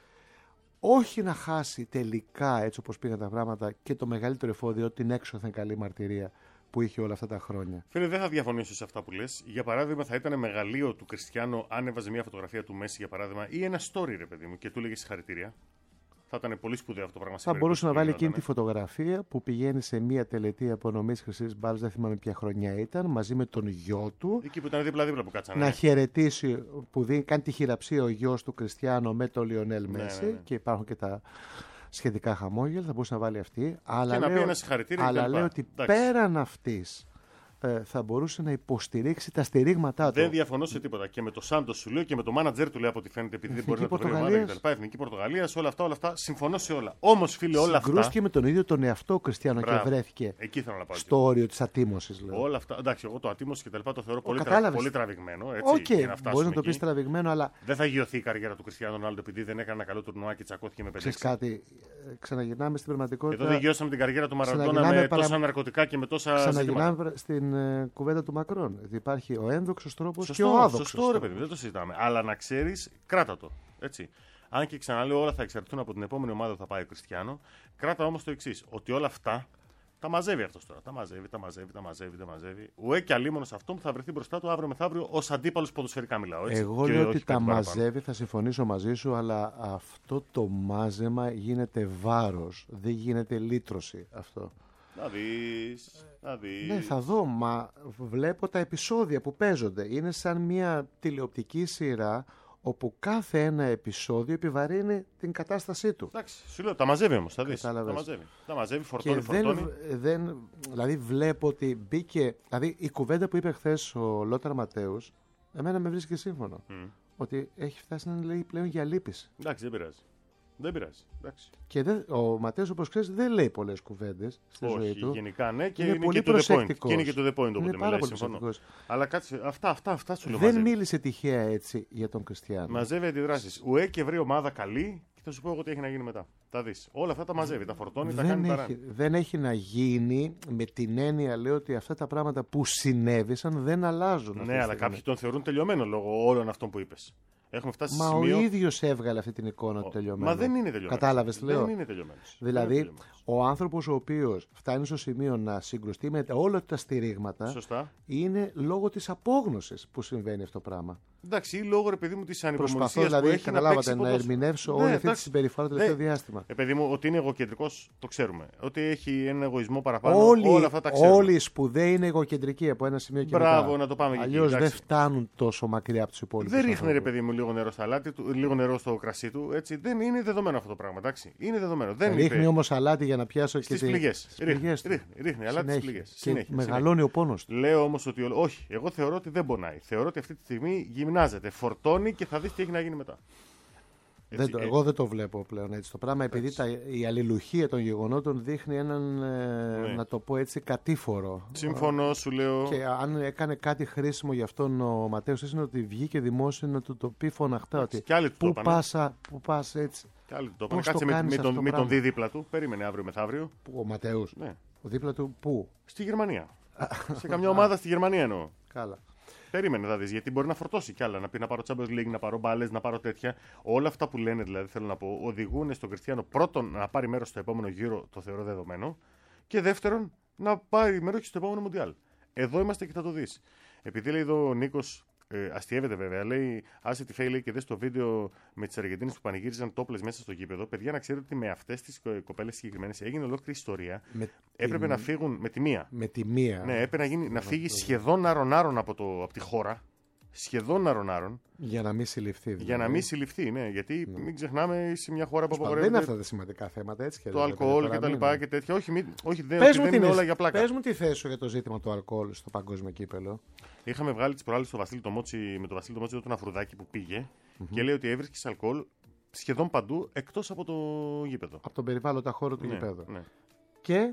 Όχι να χάσει τελικά, έτσι όπως πήγαν τα πράγματα, και το μεγαλύτερο εφόδιο, την έξωθεν καλή μαρτυρία που είχε όλα αυτά τα χρόνια. Φίλε, δεν θα διαφωνήσω σε αυτά που λες. Για παράδειγμα, θα ήταν μεγαλείο του Κριστιάνο αν έβαζε μια φωτογραφία του Μέση, για παράδειγμα, ή ένα story, ρε παιδί μου, και του έλεγε συγχαρητήρια. Θα ήταν πολύ σπουδαίο αυτό το πράγμα. Θα μπορούσε να βάλει εκείνη τη φωτογραφία. φωτογραφία που πηγαίνει σε μία τελετή απονομής Χρυσής Μπάλας, δεν θυμάμαι ποια χρονιά ήταν, μαζί με τον γιο του. Εκεί που ήταν δίπλα-δίπλα που κάτσανε. Να χαιρετήσει, που δίνει, κάνει τη χειραψία ο γιος του Κριστιάνο με τον Λιονέλ Ναι, Μέση, ναι, ναι. και υπάρχουν και τα σχετικά χαμόγελα, θα μπορούσε να βάλει αυτή. Αλλά Και να πει λέω, ένα συγχαρητήριο αλλά κτλ. λέω ότι Εντάξει. πέραν αυτής ε, θα μπορούσε να υποστηρίξει τα στηρίγματά του. Δεν διαφωνώ σε τίποτα. Και με το Σάντο σου λέω και με το μάνατζερ του λέω από ό,τι φαίνεται, επειδή δεν μπορεί να το βρει η ομάδα Πορτογαλίας. κτλ. Εθνική Πορτογαλία, όλα αυτά, όλα αυτά. Συμφωνώ σε όλα. Όμως, φίλε, όλα αυτά. Συγκρούστηκε με τον ίδιο τον εαυτό ο Κριστιάνο και Μπράβο. βρέθηκε Εκεί θέλω να πάω. στο όριο της ατίμωσης. Λέω. Όλα αυτά. Εντάξει, εγώ το ατίμωση και τα λοιπά το θεωρώ πολύ, τρα... κατάλαβες. πολύ τραβηγμένο. Έτσι, Οκ, για να μπορεί φτάσουμε να το εκεί. πεις τραβηγμένο, αλλά Δεν θα γιωθεί η καριέρα του Κριστιάνου Ρονάλντο επειδή δεν έκανε ένα καλό τουρνουά και τσακώθηκε με πέντε. ξέρεις κάτι, ε, ξαναγυρνάμε στην πραγματικότητα. Εδώ δεν γιώσαμε την καριέρα του Μαραντόνα Ξαναγυρνάμε με παρα- τόσα ναρκωτικά και με τόσα ζητήματα. Ξαναγυρνάμε στην ε, κουβέντα του Μακρόν. Γιατί υπάρχει ο ένδοξος τρόπος και ο Σωστό, άδοξος σωστό ρε τρόπος. παιδί, μου, δεν το συζητάμε. Αλλά να ξέρεις, κράτα το. Έτσι. Αν και ξαναλέω, όλα θα εξαρτηθούν από την επόμενη ομάδα που θα πάει ο Κριστιάνο. Κράτα όμως το εξής, ότι όλα αυτά τα μαζεύει αυτός τώρα. Τα μαζεύει, τα μαζεύει, τα μαζεύει, τα μαζεύει. Ουέ και αλίμονος αυτό που θα βρεθεί μπροστά του αύριο μεθαύριο ως αντίπαλος ποδοσφαιρικά μιλάω. Έτσι. Εγώ Και λέω όχι ότι τα κάτι παραπάνω. μαζεύει, θα συμφωνήσω μαζί σου, αλλά αυτό το μάζεμα γίνεται βάρος. Δεν γίνεται λύτρωση αυτό. Να δεις, να δεις. Ναι, θα δω, μα βλέπω τα επεισόδια που παίζονται. Είναι σαν μια τηλεοπτική σειρά όπου κάθε ένα επεισόδιο επιβαρύνει την κατάστασή του. Εντάξει, σου λέω, τα μαζεύει όμως, θα δεις. Τα Κατάλαβες. μαζεύει, τα μαζεύει, Και φορτώνει, δεν, φορτώνει. δεν, δηλαδή βλέπω ότι μπήκε, δηλαδή η κουβέντα που είπε χθε ο Λόταρ Ματέους, εμένα με βρίσκει σύμφωνο. Μμ. Ότι έχει φτάσει να λέει πλέον για λύπηση. Εντάξει, δεν πειράζει. Δεν πειράζει. Εντάξει. Και δεν, ο Ματέος, όπως ξέρεις, δεν λέει πολλές κουβέντες στη ζωή Όχι, του. γενικά ναι, και Είναι είναι, πολύ και to the point. προσεκτικός. Και είναι και to the point Είναι όποτε πάρα μιλάει, πολύ συμφωνώ. προσεκτικός. Αλλά κάτσε, αυτά, αυτά, αυτά σου λέω Δεν μαζεύει. μίλησε τυχαία έτσι για τον Κριστιάνο. Μαζεύει αντιδράσεις. Ουέ και βρει ομάδα καλή και θα σου πω εγώ τι έχει να γίνει μετά. Τα δεις. Όλα αυτά τα μαζεύει, τα φορτώνει, τα Δεν κάνει έχει, παρά. δεν έχει να γίνει με την έννοια, λέω, ότι αυτά τα πράγματα που συνέβησαν δεν αλλάζουν. αυτή Ναι, τη αλλά στιγμή. κάποιοι τον θεωρούν τελειωμένο λόγω όλων αυτών που είπες. Έχουμε φτάσει Μα σε ο σημείο. ίδιος έβγαλε αυτή την εικόνα του τελειωμένου. Μα δεν είναι τελειωμένο. Κατάλαβες τι λέω. Δεν είναι τελειωμένο. Δηλαδή, ο άνθρωπος ο οποίος φτάνει στο σημείο να συγκρουστεί με όλα τα στηρίγματα Σωστά. είναι λόγω της απόγνωσης που συμβαίνει αυτό το πράγμα. Εντάξει, ή λόγω ρε παιδί μου τη Προσπαθώ ανυπομονησία που δηλαδή, έχει να καταλάβατε, παίξει να ποδόσφαιρο. ερμηνεύσω Ναι, όλη αυτή τη εντάξει. συμπεριφορά το τελευταίο Ναι. διάστημα. Ε, παιδί μου, ότι είναι εγωκεντρικός το ξέρουμε. Ότι έχει έναν εγωισμό παραπάνω. Όλοι, όλα αυτά τα ξέρουμε. όλοι οι σπουδαίοι είναι εγωκεντρικοί από ένα σημείο και Μπράβο, μετά. να το πάμε και εκεί, Αλλιώς δεν εντάξει. φτάνουν τόσο μακριά από τους υπόλοιπους. Δεν ρίχνει ρε ανθρώπους. παιδί μου λίγο νερό στα αλάτι του, λίγο νερό στο κρασί του. Έτσι. Δεν είναι δεδομένο αυτό το πράγμα. Εντάξει. Είναι δεδομένο. Δεν Ρίχνει είπε... όμως αλάτι για να πιάσω και στις τη- πληγές. στις Ρίχνει, πληγές του. ρίχνει, ρίχνει, αλάτι στις Συνέχεια. πληγές. Και Συνέχεια, μεγαλώνει ο πόνος του. Λέω όμως ότι. Όχι, εγώ θεωρώ ότι δεν πονάει. Θεωρώ ότι αυτή τη στιγμή γυμνάζεται, φορτώνει και θα δεις τι έχει να γίνει μετά. Δεν το, εγώ δεν το βλέπω πλέον έτσι το πράγμα, επειδή τα, η αλληλουχία των γεγονότων δείχνει έναν, ναι. να το πω έτσι, κατήφορο. Σύμφωνο, σου λέω. Και αν έκανε κάτι χρήσιμο για αυτόν ο Ματέος, είναι ότι βγήκε δημόσιο να του το πει φωναχτά. Ότι πού πας έτσι. Και άλλοι το είπαν. Κάτσε με, με, τον, με τον δει δίπλα του. Περίμενε αύριο μεθαύριο. Ο Ματέους. Ναι. Ο δίπλα του πού? Στη Γερμανία. Σε καμιά ομάδα στη Γερμανία εννοώ. Καλά. Περίμενε, θα δεις, γιατί μπορεί να φορτώσει κι άλλα. Να πει να πάρω Champions League, να πάρω μπάλες, να πάρω τέτοια. Όλα αυτά που λένε, δηλαδή, θέλω να πω, οδηγούν στον Κριστιάνο πρώτον να πάρει μέρος στο επόμενο γύρο, το θεωρώ δεδομένο. Και δεύτερον, να πάρει μέρος και στο επόμενο Μουντιάλ. Εδώ είμαστε και θα το δεις. Επειδή λέει εδώ ο Νίκος, ε, αστιεύεται βέβαια, λέει, άσε τη φέη, λέει, και δες το βίντεο με τις Αργεντίνες που πανηγύριζαν τόπλες μέσα στο γήπεδο. Παιδιά, να ξέρετε ότι με αυτές τις κοπέλες συγκεκριμένες έγινε ολόκληρη ιστορία. Με έπρεπε την... να φύγουν με τη μία. Με τη μία. Ναι, έπρεπε να, γίνει, να φύγει σχεδόν άρον-άρον από, το, από τη χώρα. Σχεδόν άρον-άρον. Για να μην συλληφθεί. Δηλαδή. Για να μην συλληφθεί, ναι. Γιατί ναι. μην ξεχνάμε, σε μια χώρα που απαγορεύεται. Δεν είναι αυτά τα σημαντικά θέματα, έτσι και το αλκοόλ και τα λοιπά και τέτοια. Όχι, μη, όχι δεν, πες δεν είναι όλα για πλάκα. Πες μου τη θέση σου για το ζήτημα του αλκοόλ στο παγκόσμιο κύπελο. Είχαμε βγάλει τις προάλλες στο Βασίλη το Μότσι, με τον Βασίλη το Μότσι, τον Αφρουδάκη που πήγε mm-hmm. και λέει ότι έβρισκε αλκοόλ σχεδόν παντού εκτός από το γήπεδο. Από τον περιβάλλοντα χώρο του ναι, γήπεδου. Ναι. Και.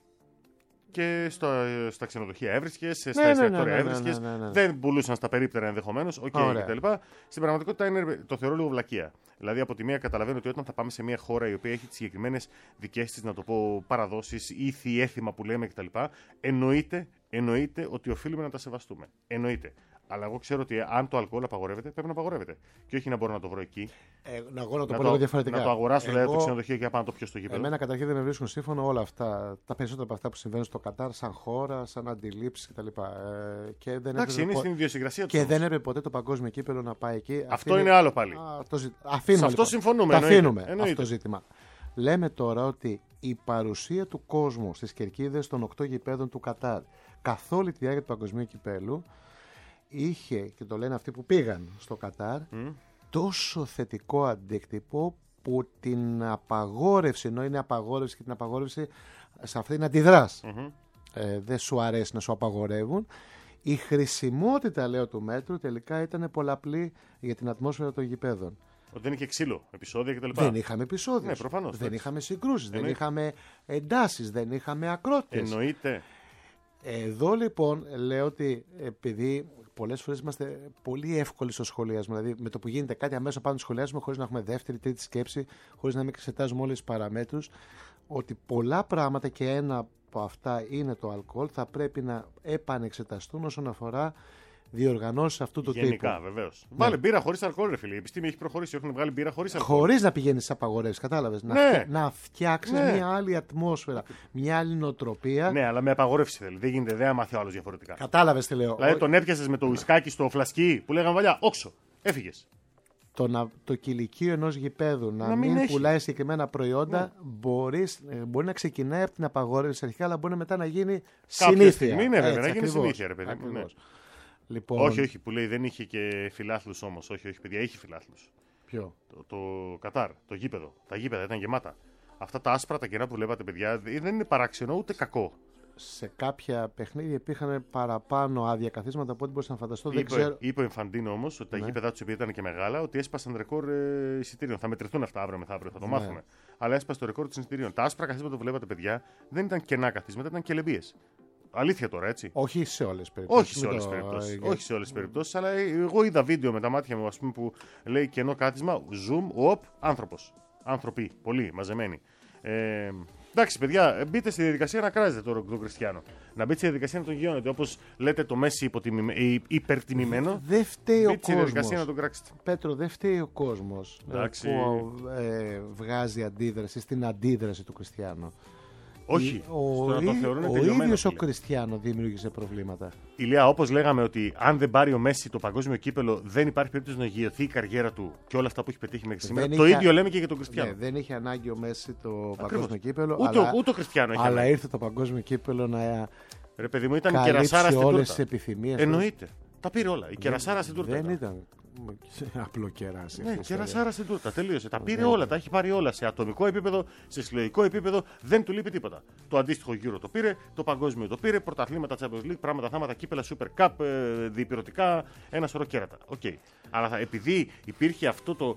Και στα, στα ξενοδοχεία έβρισκε, στα ναι, εστιατόρια ναι, ναι, έβρισκε. Ναι, ναι, ναι, ναι. Δεν πουλούσαν στα περίπτερα ενδεχομένως. Οκ, okay, κτλ. Στην πραγματικότητα είναι, το θεωρώ λίγο βλακεία. Δηλαδή, από τη μία καταλαβαίνω ότι όταν θα πάμε σε μια χώρα η οποία έχει τις συγκεκριμένες δικές της, να το πω, παραδόσεις, ήθη, έθιμα που λέμε κτλ. Εννοείται, εννοείται ότι οφείλουμε να τα σεβαστούμε. Εννοείται. Αλλά εγώ ξέρω ότι αν το αλκοόλ απαγορεύεται, πρέπει να απαγορεύεται. Και όχι να μπορώ να το βρω εκεί. Ε, να, εγώ να το πω λίγο διαφορετικά. Να το αγοράσω εγώ, δηλαδή, το ξενοδοχείο και να πάω να το πιω στο γήπεδο. Εμένα καταρχήν δεν με βρίσκουν σύμφωνο όλα αυτά. Τα περισσότερα από αυτά που συμβαίνουν στο Κατάρ, σαν χώρα, σαν αντιλήψεις κτλ. Ε, και δεν Εντάξει, είναι πο... στην ιδιοσυγκρασία του. Και δεν έπρεπε ποτέ το παγκόσμιο κύπελο να πάει εκεί. Αυτό είναι, είναι άλλο πάλι. Α, το ζη... Αφήνουμε, σε αυτό λοιπόν. συμφωνούμε. Το αφήνουμε εννοείται. Αυτό το ζήτημα. Λέμε τώρα ότι η παρουσία του κόσμου στις κερκίδες των οκτώ γηπέδων του Κατάρ καθ' όλη τη διάρκεια του παγκοσμίου κυπέλου είχε, και το λένε αυτοί που πήγαν στο Κατάρ, mm. τόσο θετικό αντίκτυπο που την απαγόρευση, ενώ είναι απαγόρευση και την απαγόρευση σε αυτή είναι αντιδράς. Mm-hmm. Ε, δεν σου αρέσει να σου απαγορεύουν. Η χρησιμότητα, λέω, του μέτρου τελικά ήταν πολλαπλή για την ατμόσφαιρα των γηπέδων. Ότι δεν είχε ξύλο, επεισόδια κτλ. Δεν είχαμε επεισόδια. Ναι, προφανώς. Δεν είχαμε συγκρούσεις, δεν είχαμε εντάσεις, δεν είχαμε ακρότητες. Εννοείται. Εδώ λοιπόν λέω ότι επειδή πολλές φορές είμαστε πολύ εύκολοι στο σχολιασμό, δηλαδή με το που γίνεται κάτι αμέσως πάνω σχολιάζουμε χωρίς να έχουμε δεύτερη, τρίτη σκέψη, χωρίς να μην εξετάζουμε όλες τις παραμέτρους, ότι πολλά πράγματα και ένα από αυτά είναι το αλκοόλ, θα πρέπει να επανεξεταστούν όσον αφορά διοργανώσεις αυτού του γενικά, τύπου. Γενικά, βεβαίως. Ναι. Βάλε μπύρα χωρίς αλκοόλ, ρε φίλε. Η επιστήμη έχει προχωρήσει. Έχουν βγάλει μπύρα χωρίς αλκοόλ. Χωρίς να πηγαίνεις στις απαγορεύσεις, κατάλαβες. Ναι. Να, φτια... να φτιάξεις ναι. μια άλλη ατμόσφαιρα, μια άλλη νοοτροπία. Ναι, αλλά με απαγορεύση θέλει. Δεν γίνεται, δεν μάθει ο άλλος διαφορετικά. Κατάλαβες τι λέω. Δηλαδή τον έπιασες με το ουισκάκι στο φλασκί που λέγανε παλιά, όξο. Έφυγες. Το, να, το κηλικείο ενός γηπέδου να, να μην, μην πουλάει συγκεκριμένα προϊόντα ναι. μπορείς, μπορεί να ξεκινάει από την απαγόρευση αρχικά, αλλά μπορεί μετά να γίνει κάποια συνήθεια. Στιγμή, ναι, βέβαια, να γίνει συνήθεια, ρε παιδί μου. Ναι. Λοιπόν... Όχι, όχι, που λέει δεν είχε και φιλάθλους όμως. Όχι, όχι, παιδιά, είχε φιλάθλους. Ποιο? Το, το Κατάρ, το γήπεδο. Τα γήπεδα ήταν γεμάτα. Αυτά τα άσπρα τα κενά που βλέπατε, παιδιά, δεν είναι παράξενο ούτε κακό. Σε κάποια παιχνίδια υπήρχαν παραπάνω άδεια καθίσματα από ό,τι μπορούσα να φανταστώ. Είπε, δεν ξέρω... είπε ο Εμφαντίνο όμως ότι τα ναι. γήπεδα του, επειδή ήταν και μεγάλα, ότι έσπασαν ρεκόρ ε, εισιτήριων. Θα μετρηθούν αυτά αύριο μεθαύριο, θα το ναι. μάθουμε. Αλλά έσπασε το ρεκόρ των εισιτήριων. Τα άσπρα καθίσματα που βλέπατε, παιδιά, δεν ήταν κενά καθίσματα, ήταν κελεμπίες. Αλήθεια τώρα, έτσι. Όχι σε όλες τις περιπτώσεις. Όχι σε όλες τις το... περιπτώσεις. Για... Όχι σε όλες τις περιπτώσεις, αλλά εγώ είδα βίντεο με τα μάτια μου, ας πούμε, που λέει κενό κάθισμα, zoom, op, άνθρωπος. Άνθρωποι, πολλοί, μαζεμένοι. Ε, εντάξει, παιδιά, μπείτε στη διαδικασία να κράζετε τον, τον Κριστιάνο. Να μπείτε στη διαδικασία να τον γιώνετε. Όπως λέτε το Μέση υποτιμη... υπερτιμημένο. Δεν φταίει ο κόσμος. Στη διαδικασία να τον κράξετε. Πέτρο, δεν φταίει ο κόσμος που ε, βγάζει αντίδραση στην αντίδραση του Κριστιάνου. Όχι, ο, στο να το θεωρούν ο τελειωμένο. Ο ίδιος ο Κριστιάνο δημιούργησε προβλήματα. Ηλία, όπως λέγαμε ότι αν δεν πάρει ο Μέση το παγκόσμιο κύπελο, δεν υπάρχει περίπτωση να γειωθεί η καριέρα του και όλα αυτά που έχει πετύχει μέχρι σήμερα. Δεν το είχε... ίδιο λέμε και για τον Κριστιάνο. Ναι, δεν είχε ανάγκη ο Μέση το Ακριβώς. παγκόσμιο κύπελο. Ούτε, αλλά... ούτε ο Κριστιάνο έχει Αλλά ανάγκη. ήρθε το παγκόσμιο κύπελο να. Ρε παιδί μου, ήταν η κερασάρα στην όλες τούρτα. τις επιθυμίες. Εννοείται. Τα πήρε όλα. Η κερασάρα στην τούρτα. Δεν ήταν. Απλό κεράσι. Ναι, κερασάρα στην τούρτα. Τελείωσε. Τα πήρε όλα. Τα έχει πάρει όλα σε ατομικό επίπεδο, σε συλλογικό επίπεδο. Δεν του λείπει τίποτα. Το αντίστοιχο γύρο το πήρε, το παγκόσμιο το πήρε, πρωταθλήματα Champions League, πράγματα, θάματα, κύπελα, Super Cup, διπυρωτικά, ένα σωρό κέρατα. Οκ. Okay. Αλλά επειδή υπήρχε αυτό το,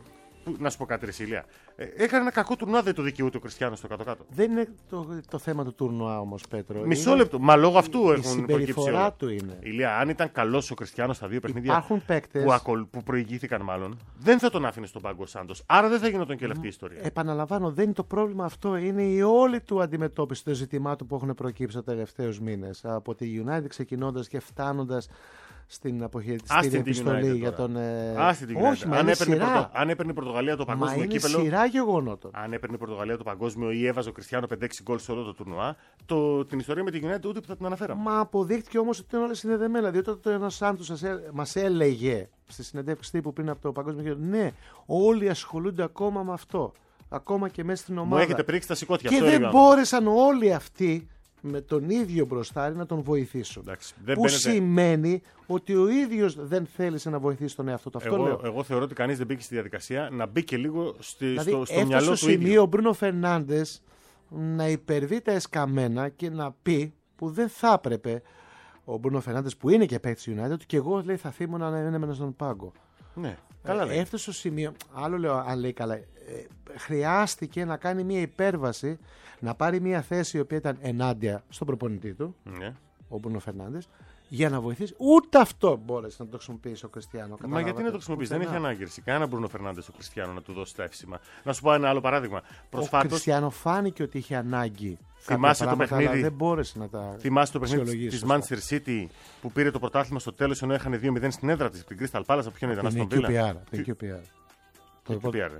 Που, να σου πω κάτι, Ρεσίλια. Ε, έκανε ένα κακό τουρνουά, δεν το δικαιούται ο Κριστιάνο στο κάτω-κάτω. Δεν είναι το, το θέμα του τουρνουά όμως, Πέτρο. Μισό είναι... λεπτό. Μα λόγω αυτού η έχουν προκύψει. Η συμπεριφορά όλα. του είναι. Ηλία, αν ήταν καλό ο Κριστιάνο στα δύο παιχνίδια Υπάρχουν παίκτες που, ακολ, που προηγήθηκαν, μάλλον, δεν θα τον άφηνε στον πάγκο ο Σάντος. Άρα δεν θα γινόταν και αυτή η ιστορία. Επαναλαμβάνω, δεν είναι το πρόβλημα αυτό. Είναι η όλη του αντιμετώπιση των ζητημάτων που έχουν προκύψει τα τελευταίους μήνες. Από τη United ξεκινώντας και φτάνοντας στην αποχαιρετιστήρια επιστολή για τον. Ε... Όχι, αν έπαιρνε, Πορτο... αν έπαιρνε η Πορτογαλία το παγκόσμιο μα είναι κύπελο. Σειρά γεγονότων. Αν έπαιρνε η Πορτογαλία το παγκόσμιο ή έβαζε ο Κριστιάνο πέντε έξι γκολ σε όλο το τουρνουά, το... την ιστορία με τη United ούτε που θα την αναφέραμε. Μα αποδείχτηκε όμως ότι είναι όλα συνδεδεμένα. Διότι όταν ο Σάντος μας έλεγε στη συνεντεύξη τύπου πριν από το παγκόσμιο κύπελο, ναι, όλοι ασχολούνται ακόμα με αυτό. Ακόμα και μέσα στην ομάδα. Μου έχετε πρίξει τα σηκώτια. Και αυτό δεν έλεγα. μπόρεσαν όλοι αυτοί με τον ίδιο μπροστάρι να τον βοηθήσουν. Εντάξει, δεν που μπαίνετε... σημαίνει ότι ο ίδιος δεν θέλησε να βοηθήσει τον εαυτό του. Αυτό εγώ, λέω. εγώ θεωρώ ότι κανείς δεν μπήκε στη διαδικασία να μπει και λίγο στη, δηλαδή, στο, στο μυαλό του στο σημείο ίδιου. ο Μπρούνο Φερνάντες να υπερβεί τα εσκαμμένα και να πει που δεν θα έπρεπε ο Μπρούνο Φερνάντες που είναι και παίκτης United ότι και εγώ λέει, θα θύμω να έμενα στον πάγκο. Ναι, καλά λέει. Έφτασε στο σημείο, άλλο λέω αν λέει καλά, ε, χρειάστηκε να κάνει μια υπέρβαση, να πάρει μια θέση η οποία ήταν ενάντια στον προπονητή του, Ναι. ο Μπρούνο Φερνάντες, για να βοηθήσει. Ούτε αυτό μπόρεσε να το χρησιμοποιήσει ο Κριστιάνο. Μα γιατί να το χρησιμοποιήσει, δεν έχει ανάγκη. Κανένα Μπρούνο Φερνάντες ο Κριστιάνο να του δώσει τα εύσημα. Να σου πω ένα άλλο παράδειγμα. Προσφάτως... Ο Κριστιάνο φάνηκε ότι είχε ανάγκη. Θυμάσαι το παιχνίδι, αλλά δεν μπόρεσε να τα θυμάσαι το παιχνίδι της Manchester City που πήρε το πρωτάθλημα στο τέλος ενώ είχαν δύο μηδέν στην έδρα της, την Crystal Palace, από ποιον ήταν, στον Villa. Την κιου πι αρ. Το κιου πι αρ, ρε.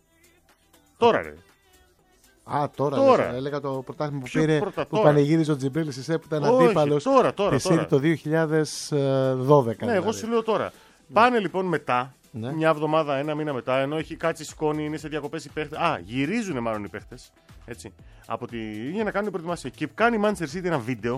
Τώρα, ρε. Α, τώρα, τώρα. Λες, έλεγα το πρωτάθλημα που Ποιο πήρε πρωτα, που πανηγύριζε ο Τζιμπρίλης Σισέ που ήταν Όχι, αντίπαλος τώρα, τώρα, της τώρα. City το δύο χιλιάδες δώδεκα. Ναι, δηλαδή. εγώ σου λέω τώρα. Πάνε λοιπόν μετά, ναι. μια εβδομάδα, ένα μήνα μετά, ενώ έχει κάτσει σκόνη, είναι σε διακοπές οι παίχτες. Α, γυρίζουν μάλλον οι παίχτες. Έτσι. Από τη... Για να κάνουν προετοιμασία. Και κάνει η Manchester City ένα βίντεο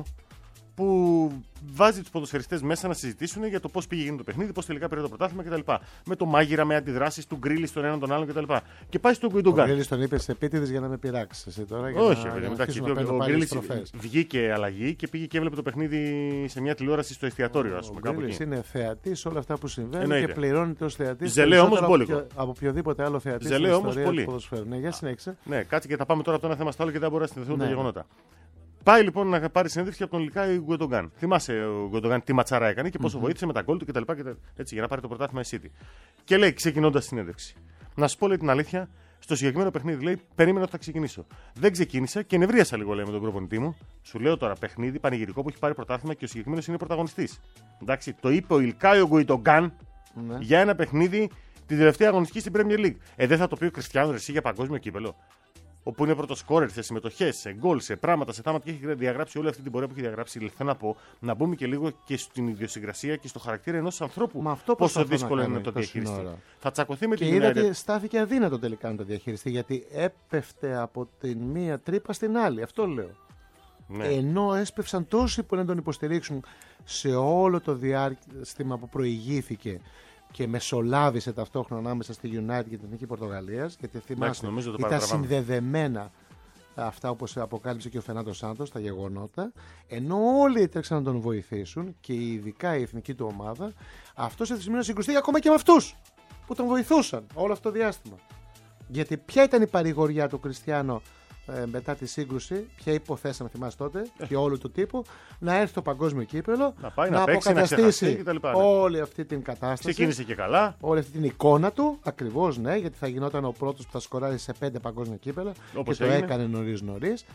που βάζει τους ποδοσφαιριστές μέσα να συζητήσουν για το πώς πήγε γίνει το παιχνίδι, πώς τελικά πήρε το πρωτάθλημα κτλ. Με το μάγειρα, με αντιδράσεις του Γκρίλι στον έναν τον άλλον κτλ. Και πάει στον Γκουιντογκάν. Ο Γκρίλις τον είπε σε επίτηδες για να με πειράξει εσύ τώρα. Για Όχι, να, βέβαια. για Εντάξει, να ο, ο Γκρίλις τροφές. βγήκε αλλαγή και πήγε και έβλεπε το παιχνίδι σε μια τηλεόραση στο εστιατόριο, ας πούμε. Ο Γκρίλις είναι θεατής όλα αυτά που συμβαίνουν Εννοείται. και πληρώνεται ως θεατής. Ζελέ όμως από, μπόλικο. ποιο, από οποιοδήποτε άλλο θεατή. Ζελέ όμως πολύ. Ναι, για συνέχισε. Ναι, κάτσε και τα πάμε τώρα από το ένα θέμα στο άλλο και δεν μπορούμε να συνδεθούν Ναι. τα γεγονότα. Πάει λοιπόν να πάρει συνέντευξη από τον Λικάη Γκουιντογκάν. Θυμάσαι ο Γκουιντογκάν τι ματσάρα έκανε και πόσο mm-hmm. βοήθησε με τα γκολ του κτλ. Έτσι, για να πάρει το πρωτάθλημα η City. Και λέει, ξεκινώντας τη συνέντευξη. Να σου πω λέει την αλήθεια, στο συγκεκριμένο παιχνίδι λέει, περίμενα ότι θα ξεκινήσω. Δεν ξεκίνησα και νευρίασα λίγο λέει με τον προπονητή μου. Σου λέω τώρα παιχνίδι πανηγυρικό που έχει πάρει πρωτάθλημα και ο συγκεκριμένος είναι πρωταγωνιστής. Εντάξει, το είπε ο Λικάη Γκουιντογκάν mm-hmm. για ένα παιχνίδι την τελευταία αγωνιστική στην Premier League. Ε, δεν θα το πει ο Κριστιάνο Ρεσί για παγκόσμιο κύπελο. Όπου είναι πρώτο σκόρερ σε συμμετοχές, σε γκολ, σε πράγματα, σε θάματα και έχει διαγράψει όλη αυτή την πορεία που έχει διαγράψει. Θέλω να πω να μπούμε και λίγο και στην ιδιοσυγκρασία και στο χαρακτήρα ενός ανθρώπου. Μα αυτό πόσο δύσκολο να είναι να το διαχειριστεί. σύνορα. Θα τσακωθεί με και την είδα United. ότι στάθηκε αδύνατο τελικά να το διαχειριστεί γιατί έπεφτε από την μία τρύπα στην άλλη. Αυτό λέω. Ναι. Ενώ έσπευσαν τόσοι που να τον υποστηρίξουν σε όλο το διάστημα που προηγήθηκε και μεσολάβησε ταυτόχρονα ανάμεσα στη United και την Εθνική Πορτογαλίας, γιατί θυμάστε ήταν συνδεδεμένα αυτά όπως αποκάλυψε και ο Φερνάντο Σάντος, τα γεγονότα, ενώ όλοι έτρεξαν να τον βοηθήσουν και ειδικά η εθνική του ομάδα, αυτός έθεσε να συγκρουστεί ακόμα και με αυτούς που τον βοηθούσαν όλο αυτό το διάστημα. Γιατί ποια ήταν η παρηγοριά του Κριστιάνο ε, μετά τη σύγκρουση, ποια υποθέσαμε, θυμάσαι τότε, ε. και όλου του τύπου, να έρθει το παγκόσμιο κύπελο, να, πάει, να, να παίξει, αποκαταστήσει να λοιπά, όλη αυτή την κατάσταση. Ξεκίνησε και καλά. Όλη αυτή την εικόνα του, ακριβώς ναι, γιατί θα γινόταν ο πρώτος που θα σκοράρει σε πέντε παγκόσμια κύπελα. Όπως και έγινε. Το έκανε νωρίς νωρίς.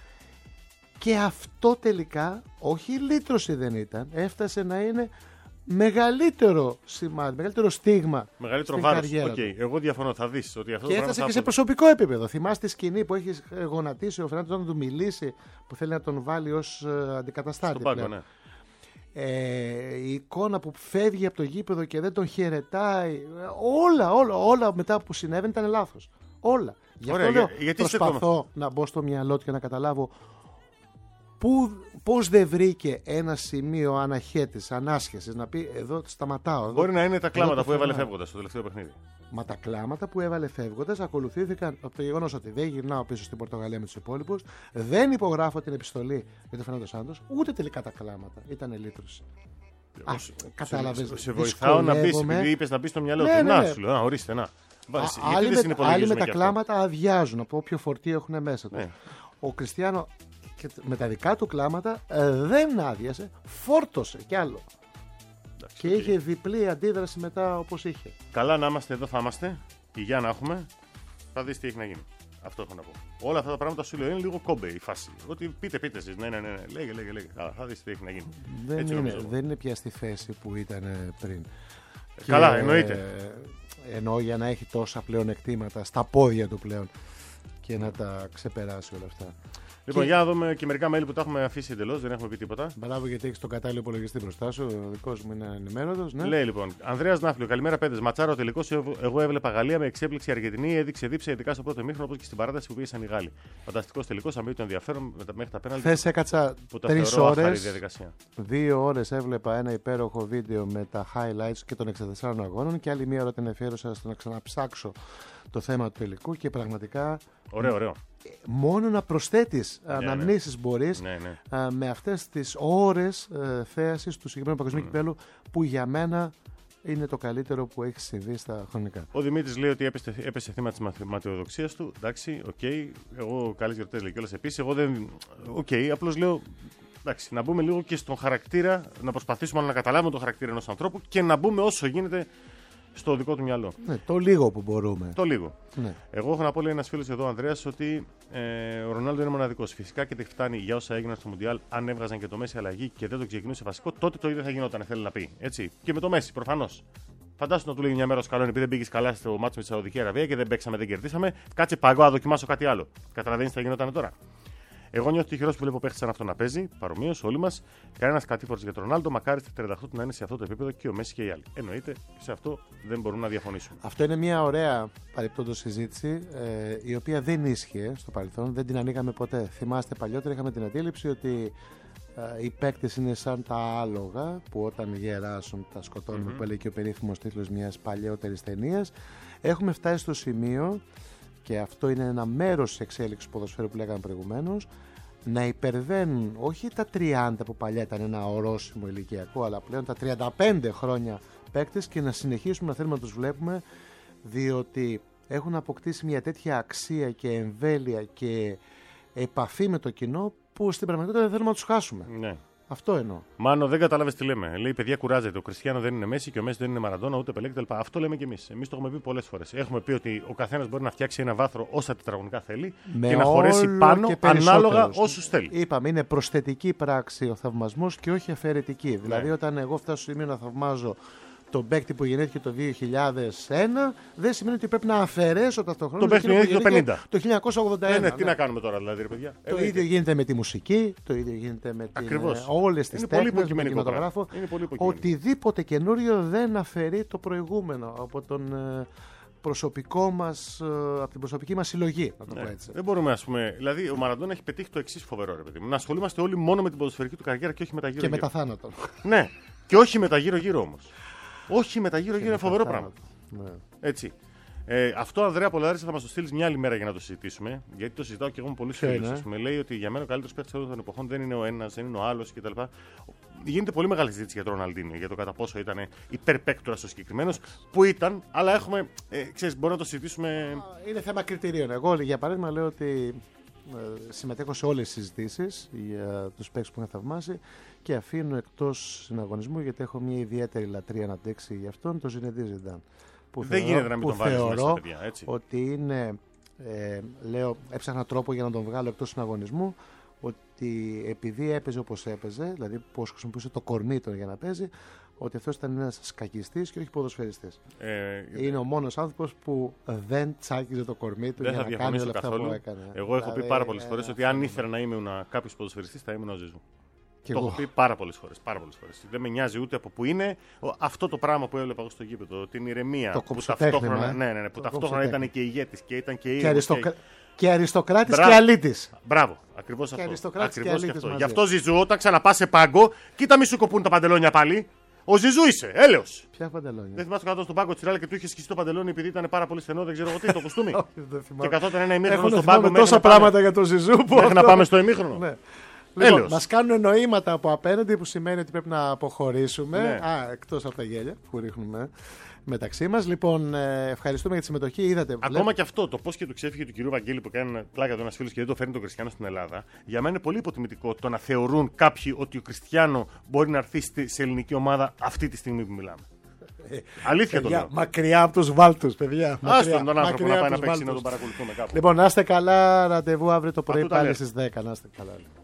Και αυτό τελικά, όχι λύτρωση δεν ήταν, έφτασε να είναι μεγαλύτερο σημάδι, μεγαλύτερο στίγμα. Μεγαλύτερο στην βάρος. καριέρα. Okay. Εγώ διαφωνώ, θα δεις ότι αυτό και το έφτασε και σε προσωπικό επίπεδο. Θυμάστε τη σκηνή που έχει γονατίσει ο Φερνάντο να του μιλήσει, που θέλει να τον βάλει ως uh, αντικαταστάτη. Στο πάγκο, ναι. Ε, η εικόνα που φεύγει από το γήπεδο και δεν τον χαιρετάει. Όλα, όλα, όλα μετά που συνέβαινε ήταν λάθος. Όλα. Γι' αυτό λέω, για, προσπαθώ να μπω στο μυαλό του και να καταλάβω Πού, πώς δεν βρήκε ένα σημείο αναχέτης, ανάσχεσης, να πει εδώ σταματάω. Μπορεί εδώ, να είναι τα κλάματα που έβαλε φεύγοντας στο τελευταίο παιχνίδι. Μα τα κλάματα που έβαλε φεύγοντας ακολουθήθηκαν από το γεγονός ότι δεν γυρνάω πίσω στην Πορτογαλία με τους υπόλοιπους, δεν υπογράφω την επιστολή για τον Φερνάντο Σάντος, ούτε τελικά τα κλάματα. Ήταν λύτρωση. Α, κατάλαβες. Σε, σε βοηθάω να μπεις, επειδή είπες να μπεις στο μυαλό ναι, του. ναι, Να ναι. σου λέω, να ορίστε, να. Βάζει, άλλοι δεν με, συνυπολογίζουμε άλλοι με τα και κλάματα αδειάζουν από όποιο φορτίο έχουν μέσα του. Ναι. Ο Κριστιάνο και με τα δικά του κλάματα ε, δεν άδειασε, φόρτωσε κι άλλο. Εντάξει, Και okay. είχε διπλή αντίδραση μετά όπως είχε. Καλά να είμαστε εδώ, θα είμαστε. Υγεία να έχουμε. Θα δεις τι έχει να γίνει. Αυτό έχω να πω. Όλα αυτά τα πράγματα σου λέω είναι λίγο κόμπε η φάση. Ότι πείτε, πείτε εσείς. Ναι, ναι, ναι, ναι. Λέγε, λέγε, λέγε. Καλά, θα δεις τι έχει να γίνει. Δεν, Έτσι είναι, νομίζω. δεν είναι πια στη θέση που ήταν ε, πριν. Καλά, Και, εννοείται. Ε, εννοώ για να έχει τόσα πλεονεκτήματα στα πόδια του πλέον και να τα ξεπεράσει όλα αυτά. Λοιπόν, Και- για να δούμε και μερικά mail που τα έχουμε αφήσει εντελώς, δεν έχουμε πει τίποτα. Μπράβο, γιατί έχει τον κατάλληλο υπολογιστή μπροστά σου. Ο δικό μου είναι ενημέρωτος. Ναι. Λέει λοιπόν, Ανδρέας Νάφλιο, καλημέρα παιδες. Ματσάρο τελικό. Εγώ έβλεπα Γαλλία με εξέπληξη. Η Αργεντινή έδειξε δίψα, ειδικά στο πρώτο ημίχρονο, όπως και στην παράταση που πήγαν οι Γάλλοι. Φανταστικό τελικό, αμύωτο το ενδιαφέρον με τα, μέχρι τα πέναλτι. Χθες έκατσα Που τα τρεις θεωρώ άχαρη ώρες, διαδικασία. δύο ώρες έβλεπα ένα υπέροχο βίντεο με τα highlights και των εξήντα τεσσάρων αγώνων και άλλη μία ώρα την αφιέρωσα στο να ξαναψάξω το θέμα του τελικού και πραγματικά Ωραίο, ωραίο. μόνο να προσθέτεις ναι. αναμνήσεις μπορείς Ναι, ναι. α, με αυτές τις ώρες ε, θέασης του συγκεκριμένου παγκοσμίου Mm. κυπέλου που για μένα είναι το καλύτερο που έχει συμβεί στα χρονικά. Ο Δημήτρης λέει ότι έπεσε, έπεσε θύμα της ματαιοδοξίας του. Εντάξει, οκ. Okay. Εγώ καλές γιορτές λέει κιόλας επίσης. Εγώ δεν. Οκ, okay. Απλώς λέω. Εντάξει, να μπούμε λίγο και στον χαρακτήρα, να προσπαθήσουμε να καταλάβουμε τον χαρακτήρα ενός ανθρώπου και να μπούμε όσο γίνεται στο δικό του μυαλό. Ναι, το λίγο που μπορούμε. Το λίγο. Ναι. Εγώ έχω να πω, λέει ένας φίλος εδώ, ο Ανδρέας, ότι ε, ο Ρονάλντο είναι μοναδικός. Φυσικά και δεν φτάνει για όσα έγιναν στο Μουντιάλ. Αν έβγαζαν και το Μέση αλλαγή και δεν το ξεκινούσε βασικό, τότε το ίδιο θα γινόταν, θέλει να πει. Έτσι. Και με το Μέση, προφανώς. Φαντάσου να του λέει μια μέρα ο Σκαλόνι, επειδή δεν πήγε καλά στο μάτσο με τη Σαουδική Αραβία και δεν παίξαμε, δεν κερδίσαμε. Κάτσε παγκό, να δοκιμάσω κάτι άλλο. Καταλαβαίνει τι θα γινόταν τώρα. Εγώ νιώθω τυχερός που βλέπω παίχτη σαν αυτό να παίζει. Παρομοίως όλοι μας. Κανένας κατήφορος για τον Ρονάλντο. Μακάρι στα τριάντα οκτώ του να είναι σε αυτό το επίπεδο και ο Μέση και οι άλλοι. Εννοείται, σε αυτό δεν μπορούν να διαφωνήσουν. Αυτό είναι μια ωραία παρεπτόντως συζήτηση, ε, η οποία δεν ίσχυε στο παρελθόν, δεν την ανοίγαμε ποτέ. Θυμάστε, παλιότερα είχαμε την αντίληψη ότι ε, οι παίκτες είναι σαν τα άλογα που όταν γεράσουν τα σκοτώνουμε, mm-hmm. που έλεγε και ο περίφημος τίτλος μιας παλιότερης ταινίας. Έχουμε φτάσει στο σημείο, και αυτό είναι ένα μέρος της εξέλιξης του ποδοσφαίρου που λέγαμε προηγουμένως, να υπερβαίνουν όχι τα τριάντα που παλιά ήταν ένα ορόσημο ηλικιακό, αλλά πλέον τα τριάντα πέντε χρόνια παίκτες και να συνεχίσουμε να θέλουμε να τους βλέπουμε, διότι έχουν αποκτήσει μια τέτοια αξία και εμβέλεια και επαφή με το κοινό που στην πραγματικότητα δεν θέλουμε να τους χάσουμε. Ναι. Αυτό εννοώ. Μάνο, δεν κατάλαβες τι λέμε. Λέει: παιδιά, κουράζεται. Ο Κριστιάνο δεν είναι Μέση και ο Μέση δεν είναι Μαραντόνα, ούτε Πελέ κτλ. Αυτό λέμε κι εμείς. Εμείς το έχουμε πει πολλές φορές. Έχουμε πει ότι ο καθένας μπορεί να φτιάξει ένα βάθρο όσα τετραγωνικά θέλει με και να χωρέσει πάνω ανάλογα όσους θέλει. Είπαμε, είναι προσθετική πράξη ο θαυμασμός και όχι αφαιρετική. Ναι. Δηλαδή, όταν εγώ φτάσω στο σημείο να θαυμάζω τον παίκτη που γεννήθηκε το δύο χιλιάδες ένα, δεν σημαίνει ότι πρέπει να αφαιρέσω ταυτόχρονα τον παίκτη που γεννήθηκε το πενήντα. Το χίλια εννιακόσια ογδόντα ένα. Ε, ναι, ναι. τι να κάνουμε τώρα, δηλαδή, ρε παιδιά. Το ε, ίδιο γίνεται με τη μουσική, το ίδιο γίνεται με την, Ακριβώς. όλες τις τέχνες, με τον κινηματογράφο. Οτιδήποτε καινούριο δεν αφαιρεί το προηγούμενο από τον ε, προσωπικό μας, ε, από την προσωπική μας συλλογή. Να το ναι. πω έτσι. Δεν μπορούμε, ας πούμε. Δηλαδή, ο Μαραντόνα έχει πετύχει το εξής φοβερό, ρε παιδί μου. Να ασχολούμαστε όλοι μόνο με την ποδοσφαιρική του καριέρα και όχι με τα γύρω-γύρω. Και με τα θάνατον. Ναι, και όχι με τα γύρω-γύρω όμως. Όχι με τα γύρω-γύρω είναι φοβερό πράγμα. Ναι. Έτσι. Ε, αυτό, Ανδρέα Πολαρίσα, θα μας το στείλεις μια άλλη μέρα για να το συζητήσουμε. Γιατί το συζητάω και εγώ με πολλούς φίλους. Με λέει ότι για μένα ο καλύτερος παίκτης όλων των εποχών δεν είναι ο ένας, δεν είναι ο άλλος κτλ. Γίνεται πολύ μεγάλη συζήτηση για τον Ροναλντίνιο, για το κατά πόσο ήταν υπερπαίκτορας ο συγκεκριμένος, που ήταν, αλλά έχουμε. Ε, ξέρεις, μπορούμε να το συζητήσουμε. Είναι θέμα κριτηρίων. Εγώ, για παράδειγμα, λέω ότι ε, συμμετέχω σε όλες τις συζητήσεις για τους παίκτες που έχω θαυμάσει και αφήνω εκτός συναγωνισμού γιατί έχω μια ιδιαίτερη λατρεία να αντέξει για αυτόν, τον Ζινεντίν Ζιντάν. Που δεν θεωρώ, γίνεται να μην τον βάλεις θεωρώ μέσα, παιδιά, έτσι. Ότι είναι, ε, λέω, έψαχνα τρόπο για να τον βγάλω εκτός συναγωνισμού, ότι επειδή έπαιζε όπως έπαιζε, δηλαδή πώς χρησιμοποιούσε το κορμί του για να παίζει, ότι αυτός ήταν ένας σκακιστής και όχι ποδοσφαιριστής. Ε, είναι ο μόνος άνθρωπος που δεν τσάκιζε το κορμί του δεν για θα να κάνει όλα καθόλου. αυτά που έκανε. Εγώ έχω δηλαδή, πει πάρα πολλές ε, φορές ε, ότι αν ήθελα να ήμουν κάποιος ποδοσφαιριστής θα ήμουν ο Ζιζού. Και το εγώ. έχω πει πάρα πολλές φορές. Πάρα πολλές φορές. Δεν με νοιάζει ούτε από που είναι. Αυτό το πράγμα που έβλεπα εγώ στο γήπεδο, την ηρεμία. Το που ταυτόχρονα, ε. ναι, ναι, ναι, που το ταυτόχρονα ήταν και ηγέτης και ήταν και και, και... και αριστοκράτης και αλήτης. Μπράβο, ακριβώς αυτό. Αριστοκράτης και Ακριβώς αλήτης αυτό. μαζί. Γι' αυτό Ζιζού, όταν ξαναπάς σε πάγκο, κοίτα μη σου κοπούν τα παντελόνια πάλι. Ο Ζιζού είσαι, έλεος. Ποια παντελόνια. Δεν θυμάσαι κάτω στον πάγκο τη Ράλα και του είχε σκίσει το παντελόνι επειδή ήταν πάρα πολύ στενό, δεν ξέρω εγώ τι, το κουστούμι. Δεν και καθόταν ένα ημίχρονο Έχω στον πάγκο με τόσα πράγματα για τον Ζιζού που. Μέχρι να πάμε στο ημίχρονο. Ναι. Λοιπόν, Έλεος. μας κάνουν νοήματα από απέναντι που σημαίνει ότι πρέπει να αποχωρήσουμε. Ναι. Α, εκτός από τα γέλια που ρίχνουμε μεταξύ μας. Λοιπόν, ε, ευχαριστούμε για τη συμμετοχή. Είδατε, Ακόμα βλέπ... και αυτό, το πώς και του ξέφυγε του κυρίου Βαγγέλη που κάνει πλάκα του ένας φίλος και δεν το φέρνει τον Κριστιανό στην Ελλάδα, για μένα είναι πολύ υποτιμητικό το να θεωρούν κάποιοι ότι ο Κριστιανό μπορεί να έρθει στη- σε ελληνική ομάδα αυτή τη στιγμή που μιλάμε. Αλήθεια το παιδιά, λέω. μακριά από τους βάλτους, παιδιά. Μακριά, Άστον τον άνθρωπο μακριά να πάει από να τους παίξει να βάλτους. τον παρακολουθούμε κάπου. Λοιπόν, να είστε καλά. Ραντεβού αύριο το πρωί Αυτό τα πάλι λέω. στις δέκα. Να είστε καλά.